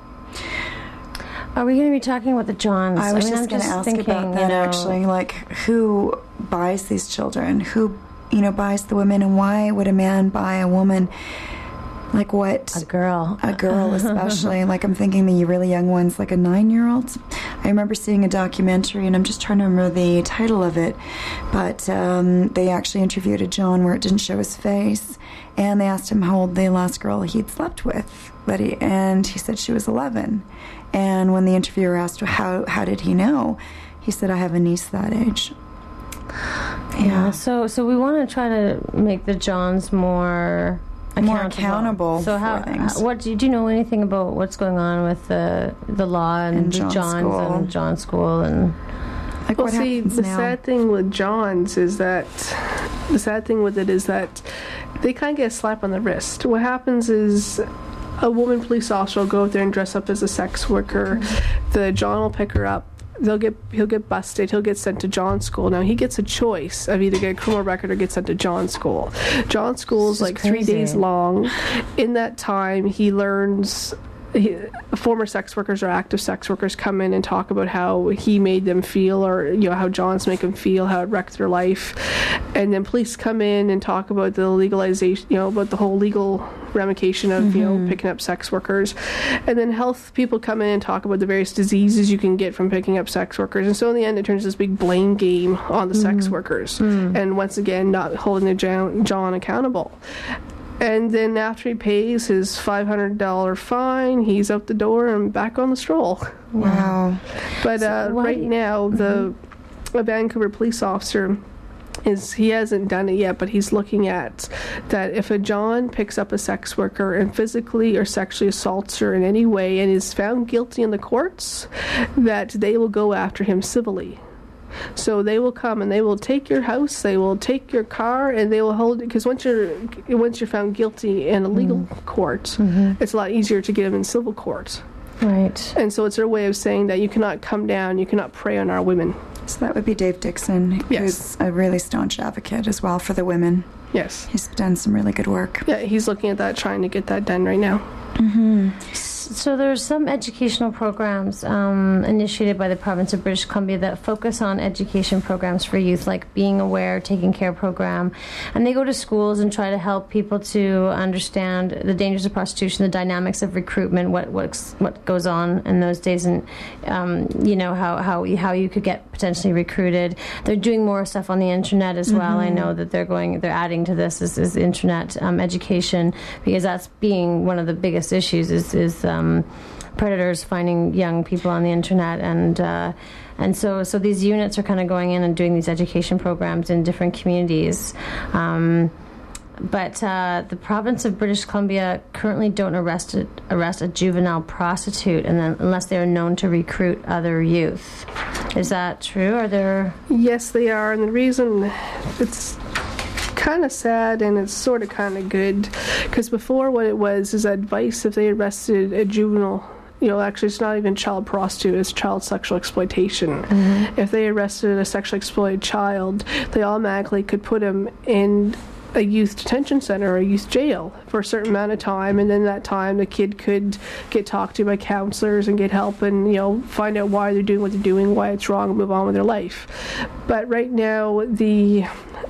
Are we going to be talking about the Johns? I was I mean, just going to ask thinking, about that, you know, actually. Like, who buys these children? Who, you know, buys the women? And why would a man buy a woman? Like what? A girl. A girl, especially. Like, I'm thinking the really young ones, like a nine-year-old. I remember seeing a documentary, and I'm just trying to remember the title of it, but um, they actually interviewed a John where it didn't show his face, and they asked him how old the last girl he'd slept with, but he, and he said she was eleven. And when the interviewer asked how how did he know, he said, I have a niece that age. Yeah, yeah. so so we want to try to make the Johns more... more accountable so how, for things. What do you, do you know anything about what's going on with the the law and, and the John Johns School. and John School and like well, what see, happens the now? sad thing with Johns is that the sad thing with it is that they kind of get a slap on the wrist. What happens is a woman police officer will go out there and dress up as a sex worker. Mm-hmm. The John will pick her up. They'll get he'll get busted. He'll get sent to John School. Now he gets a choice of either get a criminal record or get sent to John School. John School is like crazy. three days long. In that time, he learns. He, former sex workers or active sex workers come in and talk about how he made them feel, or you know how Johns make them feel, how it wrecked their life, and then police come in and talk about the legalization, you know, about the whole legal ramification of mm-hmm. you know picking up sex workers, and then health people come in and talk about the various diseases you can get from picking up sex workers, and so in the end it turns this big blame game on the mm-hmm. sex workers, mm-hmm. and once again not holding the John, John accountable. And then after he pays his five hundred dollars fine, he's out the door and back on the stroll. Wow. But so uh, right now, the mm-hmm. a Vancouver police officer is he hasn't done it yet, but he's looking at that if a John picks up a sex worker and physically or sexually assaults her in any way and is found guilty in the courts, that they will go after him civilly. So they will come and they will take your house, they will take your car, and they will hold it, because once you're once you're found guilty in a legal mm. court, mm-hmm. it's a lot easier to get them in civil court. Right. And so it's their way of saying that you cannot come down, you cannot prey on our women. So that would be Dave Dixon, yes. who's a really staunch advocate as well for the women. Yes. He's done some really good work. Yeah, he's looking at that, trying to get that done right now. Mm-hmm. So there's some educational programs um, initiated by the province of British Columbia that focus on education programs for youth, like Being Aware, Taking Care program. And they go to schools and try to help people to understand the dangers of prostitution, the dynamics of recruitment, what what's, what goes on in those days, and um, you know how, how, how you could get potentially recruited. They're doing more stuff on the internet as well. Mm-hmm. I know that they're going, they're adding to this is, is internet um, education, because that's being one of the biggest issues is, is um, predators finding young people on the internet, and uh, and so so these units are kind of going in and doing these education programs in different communities. Um, but uh, the province of British Columbia currently don't arrest a, arrest a juvenile prostitute, and then unless they are known to recruit other youth. Is that true? Are there? Yes, they are, and the reason it's kind of sad and it's sort of kind of good, because before what it was is advice if they arrested a juvenile, you know, actually it's not even child prostitute, it's child sexual exploitation. Mm-hmm. If they arrested a sexually exploited child, they automatically could put him in a youth detention center or a youth jail for a certain amount of time, and then that time the kid could get talked to by counselors and get help and, you know, find out why they're doing what they're doing, why it's wrong, and move on with their life. But right now the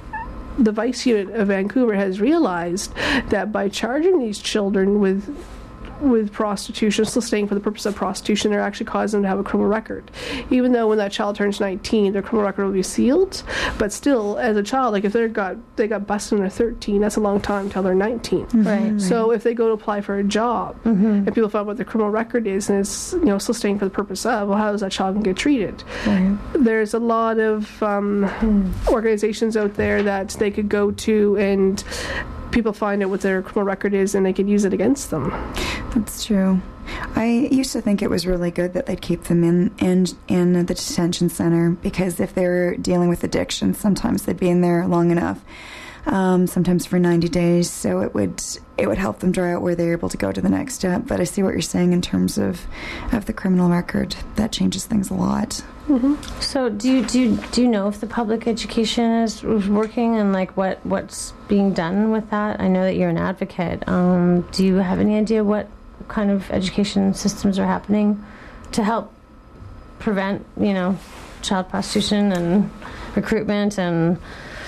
the Vice Unit of Vancouver has realized that by charging these children with with prostitution, soliciting for the purpose of prostitution, they're actually causing them to have a criminal record. Even though when that child turns nineteen, their criminal record will be sealed, but still, as a child, like if they got they got busted when they're thirteen, that's a long time until they're nineteen. Mm-hmm. Right. So if they go to apply for a job, mm-hmm. and people find out what their criminal record is, and it's, you know, soliciting for the purpose of, well, how does that child get treated? Right. There's a lot of um, mm. organizations out there that they could go to, and people find out what their criminal record is and they could use it against them. That's true. I used to think it was really good that they'd keep them in, in in the detention center, because if they're dealing with addiction, sometimes they'd be in there long enough, um, sometimes for ninety days, so it would it would help them dry out where they're able to go to the next step. But I see what you're saying in terms of, of the criminal record. That changes things a lot. Mm-hmm. So do you, do, you, do you know if the public education is, is working, and like what, what's being done with that? I know that you're an advocate. Um, do you have any idea what kind of education systems are happening to help prevent, you know, child prostitution and recruitment? And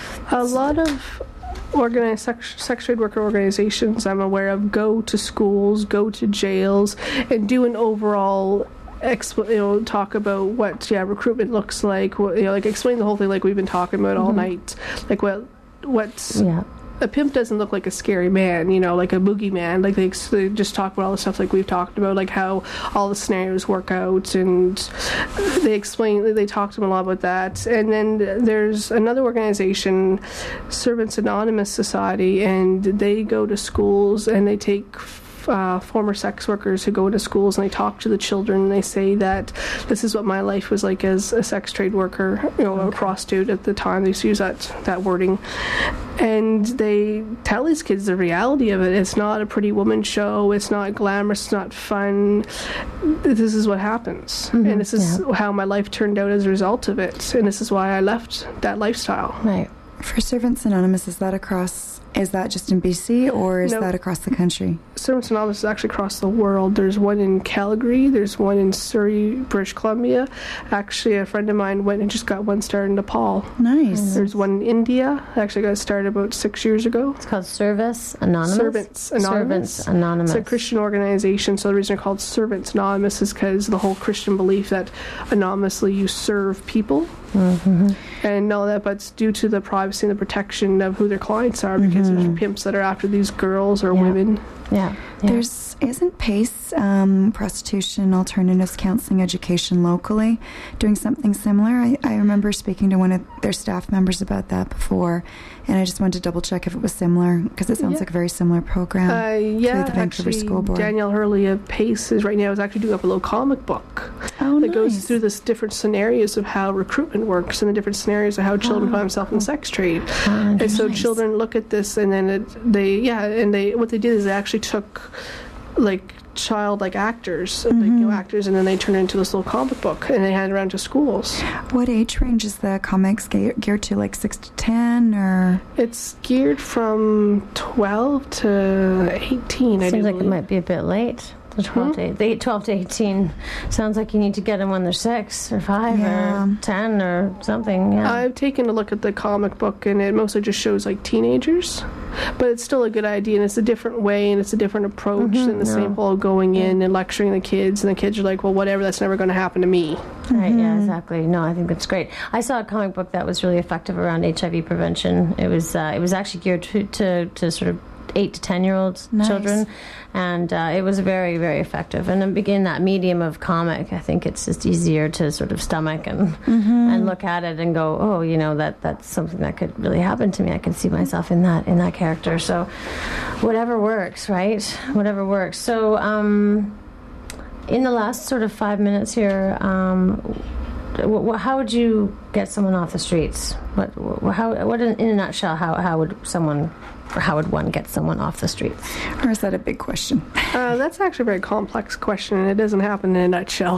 a lot of organized sex, sex trade worker organizations I'm aware of go to schools, go to jails, and do an overall Expl- you know, talk about what yeah recruitment looks like. What, you know, like explain the whole thing like we've been talking about all mm-hmm. night. Like what what's yeah. a pimp doesn't look like a scary man, you know, like a boogeyman. Like they, they just talk about all the stuff like we've talked about, like how all the scenarios work out, and they explain. They talk to them a lot about that. And then there's another organization, Servants Anonymous Society, and they go to schools and they take Uh, former sex workers who go into schools and they talk to the children, and they say that this is what my life was like as a sex trade worker, you know, a prostitute at the time. They used to use that, that wording. And they tell these kids the reality of it. It's not a Pretty Woman show. It's not glamorous. It's not fun. This is what happens. Mm-hmm. And this is yeah. how my life turned out as a result of it. And this is why I left that lifestyle. Right. For Servants Anonymous, is that across... Is that just in B C, or is no. that across the country? Servants Anonymous is actually across the world. There's one in Calgary. There's one in Surrey, British Columbia. Actually, a friend of mine went and just got one started in Nepal. Nice. There's one in India. Actually got started about six years ago. It's called Service Anonymous? Servants Anonymous. Servants Anonymous. It's a Christian organization, so the reason they're called Servants Anonymous is because the whole Christian belief that anonymously you serve people. Mm-hmm. And know that, but it's due to the privacy and the protection of who their clients are, because Mm-hmm. there's pimps that are after these girls or Yeah. women. Yeah. yeah. There's isn't PACE, um, prostitution alternatives counseling education locally, doing something similar. I, I remember speaking to one of their staff members about that before, and I just wanted to double check if it was similar, because it sounds Yeah. like a very similar program. Uh, yeah, the Vancouver actually, School Board. Danielle Hurley of PACE is right now is actually doing up a little comic book oh, that nice. goes through this different scenarios of how recruitment works and the different scenarios of how children Oh, find themselves in the sex trade. Ah, And so nice. children look at this, and then it, they, yeah, and they, what they did is they actually took, like, child like actors, like, you know, Mm-hmm. actors, and then they turned it into this little comic book, and they hand it around to schools. What age range is the comics ge- geared to, like six to ten, or? It's geared from twelve to eighteen. I Seems do like it believe. might be a bit late. The twelve to the twelve to eighteen sounds like you need to get them when they're six or five Yeah. or ten or something. Yeah. I've taken a look at the comic book, and it mostly just shows like teenagers, but it's still a good idea, and it's a different way, and it's a different approach than the no. same whole going in and lecturing the kids, and the kids are like, well, whatever, that's never going to happen to me. Right, yeah, exactly. No, I think that's great. I saw a comic book that was really effective around H I V prevention. It was uh, it was actually geared to, to, to sort of eight to ten year old Nice. children, and uh, it was very, very effective. And then begin that medium of comic, I think it's just easier to sort of stomach and and look at it and go, oh, you know, that that's something that could really happen to me. I can see myself in that in that character. So whatever works, right? Whatever works. So um, in the last sort of five minutes here, um, wh- wh- how would you get someone off the streets? What, wh- how, what in, in a nutshell, how, how would someone, or how would one get someone off the streets? Or is that a big question? Uh, that's actually a very complex question, and it doesn't happen in a nutshell.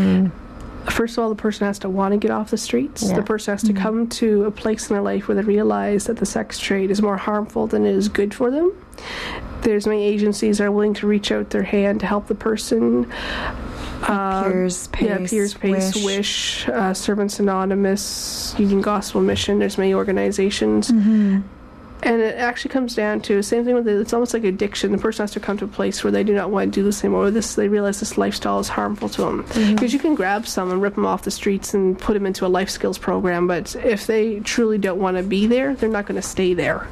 First of all, the person has to want to get off the streets. Yeah. The person has to come to a place in their life where they realize that the sex trade is more harmful than it is good for them. There's many agencies that are willing to reach out their hand to help the person. Uh, Peers, PACE, yeah, Peers, PACE, Wish. Wish, uh, Servants Anonymous, Union Gospel Mission. There's many organizations. And it actually comes down to same thing with it. It's almost like addiction. The person has to come to a place where they do not want to do this anymore. Or this, they realize this lifestyle is harmful to them. Because you can grab someone, rip them off the streets, and put them into a life skills program. But if they truly don't want to be there, they're not going to stay there.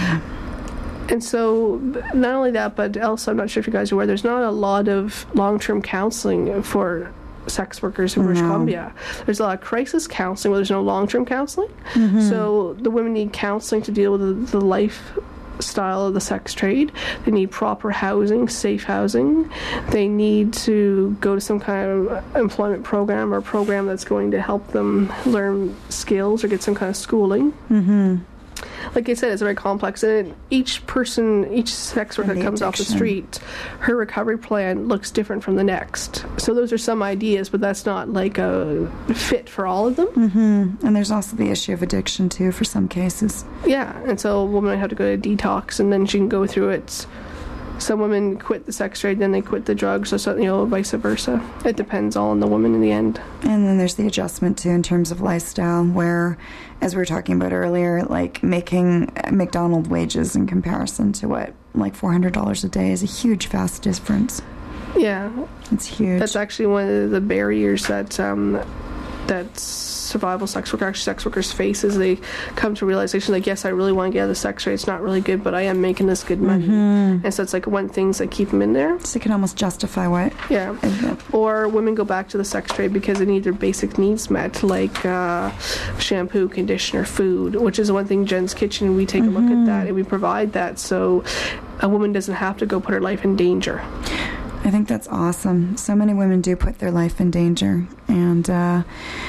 And so, not only that, but also, I'm not sure if you guys are aware, there's not a lot of long-term counseling for sex workers in British No. Columbia. There's a lot of crisis counseling where there's no long-term counseling. So the women need counseling to deal with the, the lifestyle of the sex trade. They need proper housing, safe housing. They need to go to some kind of employment program or program that's going to help them learn skills or get some kind of schooling. Like I said, it's very complex, and each person, each sex worker And that the comes off the addiction. street, her recovery plan looks different from the next. So those are some ideas, but that's not like a fit for all of them. And there's also the issue of addiction, too, for some cases. Yeah, and so a woman might have to go to detox, and then she can go through it. Some women quit the sex trade, then they quit the drugs, or so, you know, vice versa. It depends all on the woman in the end. And then there's the adjustment, too, in terms of lifestyle, where, as we were talking about earlier, like making McDonald's wages in comparison to what, like four hundred dollars a day is a huge, vast difference. Yeah, It's huge. that's actually one of the barriers that um, that survival sex worker, actually sex workers face, is they come to a realization like, yes, I really want to get out of the sex trade. It's not really good, but I am making this good money. And so it's like one things that keep them in there. so you can almost justify what. Yeah. Or women go back to the sex trade because they need their basic needs met, like uh, shampoo, conditioner, food, which is one thing Jen's Kitchen, we take a look at that and we provide that so a woman doesn't have to go put her life in danger. I think that's awesome. So many women do put their life in danger. And uh,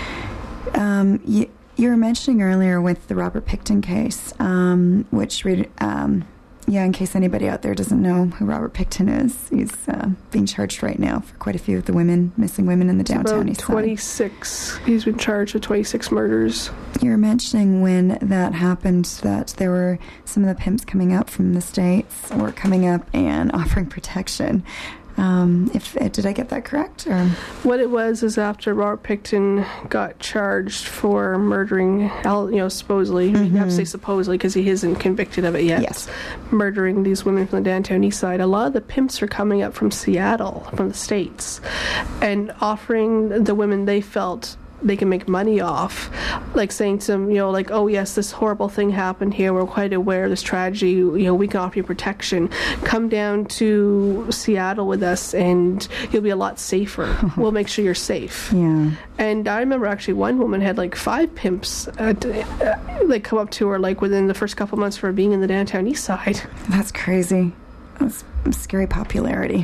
um, you, you were mentioning earlier with the Robert Pickton case, um, which, um, yeah, in case anybody out there doesn't know who Robert Pickton is, he's uh, being charged right now for quite a few of the women, missing women in the downtown About east side. twenty-six. He's been charged with twenty-six murders. You were mentioning when that happened that there were some of the pimps coming up from the States or coming up and offering protection. Um, if did I get that correct? Or? What it was is after Robert Pickton got charged for murdering, you know, supposedly, you have to say supposedly because he isn't convicted of it yet, Yes. murdering these women from the downtown east side. A lot of the pimps are coming up from Seattle, from the States, and offering the women they felt they can make money off, like saying to them, you know, like, oh yes, this horrible thing happened here, we're quite aware of this tragedy, you know, we can offer you protection, come down to Seattle with us and you'll be a lot safer. We'll make sure you're safe. Yeah. And I remember actually one woman had like five pimps uh, d- uh, like come up to her like within the first couple months for being in the downtown east side. That's crazy. That's scary popularity.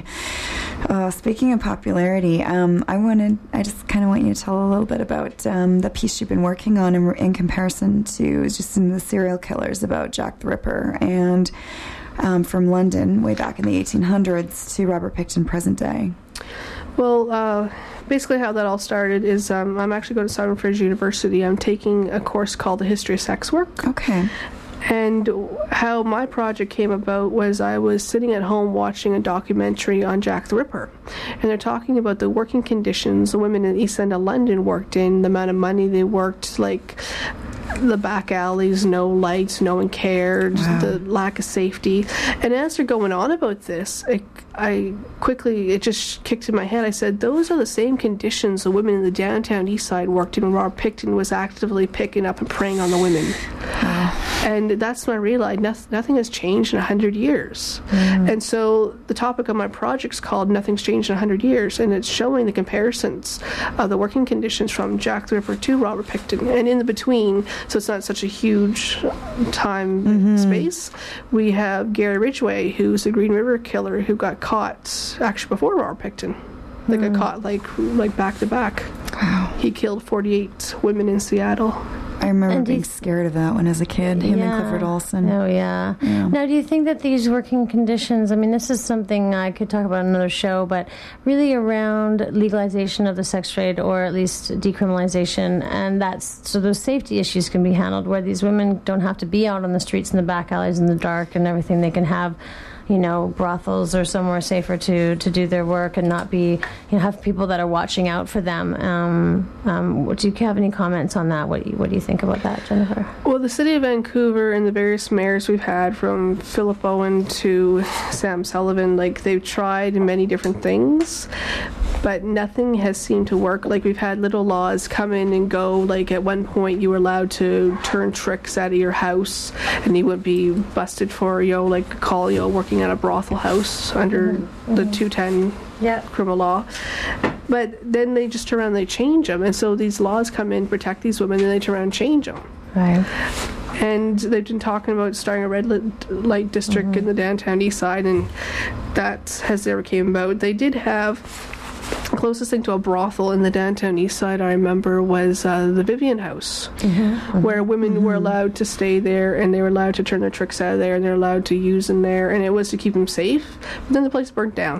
Uh, speaking of popularity, um, I wanted, I just kind of want you to tell a little bit about um, the piece you've been working on in, in comparison to just some of the serial killers about Jack the Ripper and um, from London way back in the eighteen hundreds to Robert Pickton present day. Well, uh, basically how that all started is um, I'm actually going to Simon Fraser University. I'm taking a course called The History of Sex Work. Okay. And how my project came about was I was sitting at home watching a documentary on Jack the Ripper. And they're talking about the working conditions the women in the East End of London worked in, the amount of money they worked, like the back alleys, no lights, no one cared, wow. the lack of safety. And as they're going on about this, it, I quickly, it just kicked in my head. I said, those are the same conditions the women in the downtown east side worked in when Robert Pickton was actively picking up and preying on the women. Wow. And that's when I realized nothing, nothing has changed in a hundred years. Mm. And so the topic of my project's called Nothing's Changed in a Hundred Years, and it's showing the comparisons of the working conditions from Jack the Ripper to Robert Pickton. And in the between, so it's not such a huge time mm-hmm. space, we have Gary Ridgway, who's the Green River killer who got caught actually before Robert Pickton. They mm. got caught like like back to back. Wow. He killed forty-eight women in Seattle. I remember and being you, scared of that one as a kid, him yeah. and Clifford Olson. Oh, yeah. yeah. Now, do you think that these working conditions, I mean, this is something I could talk about in another show, but really around legalization of the sex trade, or at least decriminalization, and that's, so those safety issues can be handled, where these women don't have to be out on the streets in the back alleys in the dark and everything. They can have, you know, brothels or somewhere safer to, to do their work and not be, you know, have people that are watching out for them. Um, um, do you have any comments on that? What do you, what do you think about that, Jennifer? Well, the city of Vancouver and the various mayors we've had, from Philip Owen to Sam Sullivan, like, they've tried many different things, but nothing has seemed to work. Like, we've had little laws come in and go. Like, at one point you were allowed to turn tricks out of your house and you would be busted for, you know, like, call, you know, working at a brothel house under mm-hmm. the two ten yeah. criminal law. But then they just turn around and they change them. And so these laws come in, protect these women, and they turn around and change them. Right. And they've been talking about starting a red light district mm-hmm. in the downtown east side, and that has never came about. They did have, the closest thing to a brothel in the downtown east side I remember was uh, the Vivian House, mm-hmm. where women mm-hmm. were allowed to stay there, and they were allowed to turn their tricks out of there, and they're allowed to use in there, and it was to keep them safe. But then the place burnt down.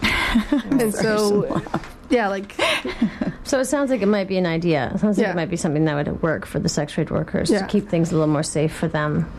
And so, yeah, like... So it sounds like it might be an idea. It sounds like yeah. it might be something that would work for the sex trade workers yeah. to keep things a little more safe for them.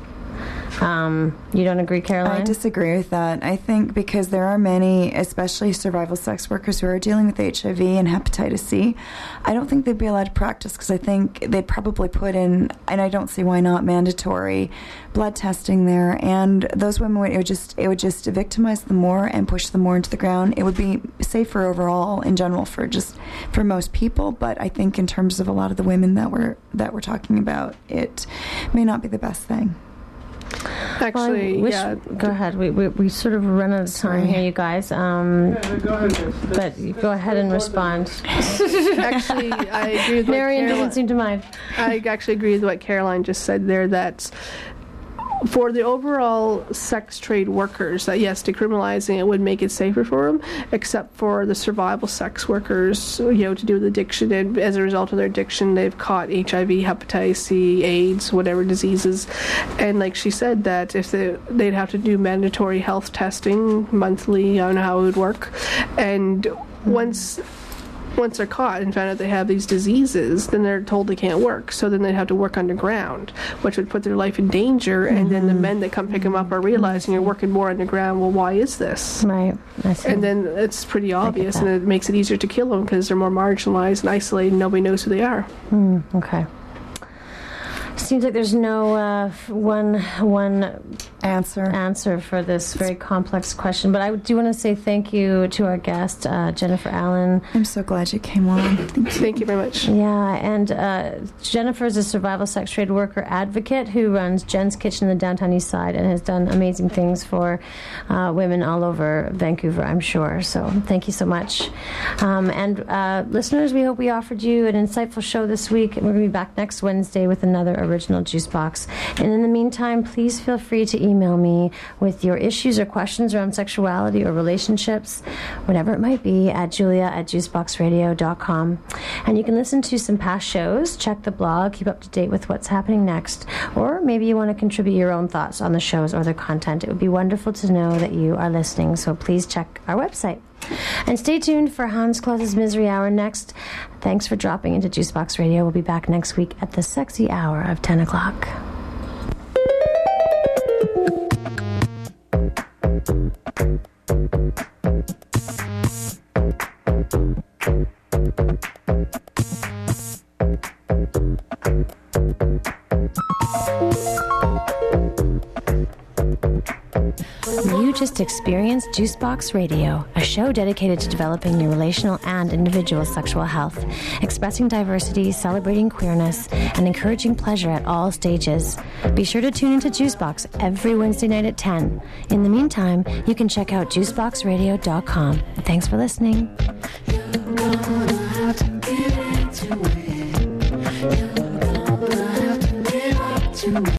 Um, you don't agree, Caroline? I disagree with that. I think because there are many, especially survival sex workers, who are dealing with H I V and hepatitis C, I don't think they'd be allowed to practice, because I think they'd probably put in, and I don't see why not, mandatory blood testing there, and those women, would, it would just it would just victimize them more and push them more into the ground. It would be safer overall in general for just for most people, but I think in terms of a lot of the women that we're that we're talking about, it may not be the best thing. Actually, well, wish, yeah. Go ahead. We, we we sort of run out of time Sorry. here, you guys. Um, yeah, go ahead. But you go ahead and respond. Actually, I agree with what Marion Caroline, doesn't seem to mind. I actually agree with what Caroline just said there, that for the overall sex trade workers, that yes, decriminalizing it would make it safer for them, except for the survival sex workers, you know, to do with addiction, and as a result of their addiction, they've caught H I V, hepatitis C, AIDS, whatever diseases, and like she said, that if they, they'd have to do mandatory health testing monthly, I don't know how it would work, and mm-hmm. once Once they're caught and found out they have these diseases, then they're told they can't work. So then they'd have to work underground, which would put their life in danger. Mm-hmm. And then the men that come pick them up are realizing you're working more underground. Well, why is this? Right. I see. And then it's pretty obvious, and it makes it easier to kill them because they're more marginalized and isolated and nobody knows who they are. Mm, okay. Seems like there's no uh, one one answer answer for this very complex question. But I do want to say thank you to our guest, uh, Jennifer Allen. I'm so glad you came on. Thank you, Thank you very much. Yeah, and uh, Jennifer is a survival sex trade worker advocate who runs Jen's Kitchen in the downtown east side and has done amazing things for uh, women all over Vancouver, I'm sure. So thank you so much. Um, and uh, listeners, we hope we offered you an insightful show this week. We're going to be back next Wednesday with another original Juice Box. And in the meantime, please feel free to email me with your issues or questions around sexuality or relationships, whatever it might be, at julia at juicebox radio dot com. And you can listen to some past shows, check the blog, keep up to date with what's happening next, or maybe you want to contribute your own thoughts on the shows or the content. It would be wonderful to know that you are listening, so please check our website. And stay tuned for Hans Claus's Misery Hour next. Thanks for dropping into Juicebox Radio. We'll be back next week at the sexy hour of ten o'clock. You just experienced Juicebox Radio, a show dedicated to developing your relational and individual sexual health, expressing diversity, celebrating queerness, and encouraging pleasure at all stages. Be sure to tune into Juicebox every Wednesday night at ten. In the meantime, you can check out juicebox radio dot com. Thanks for listening.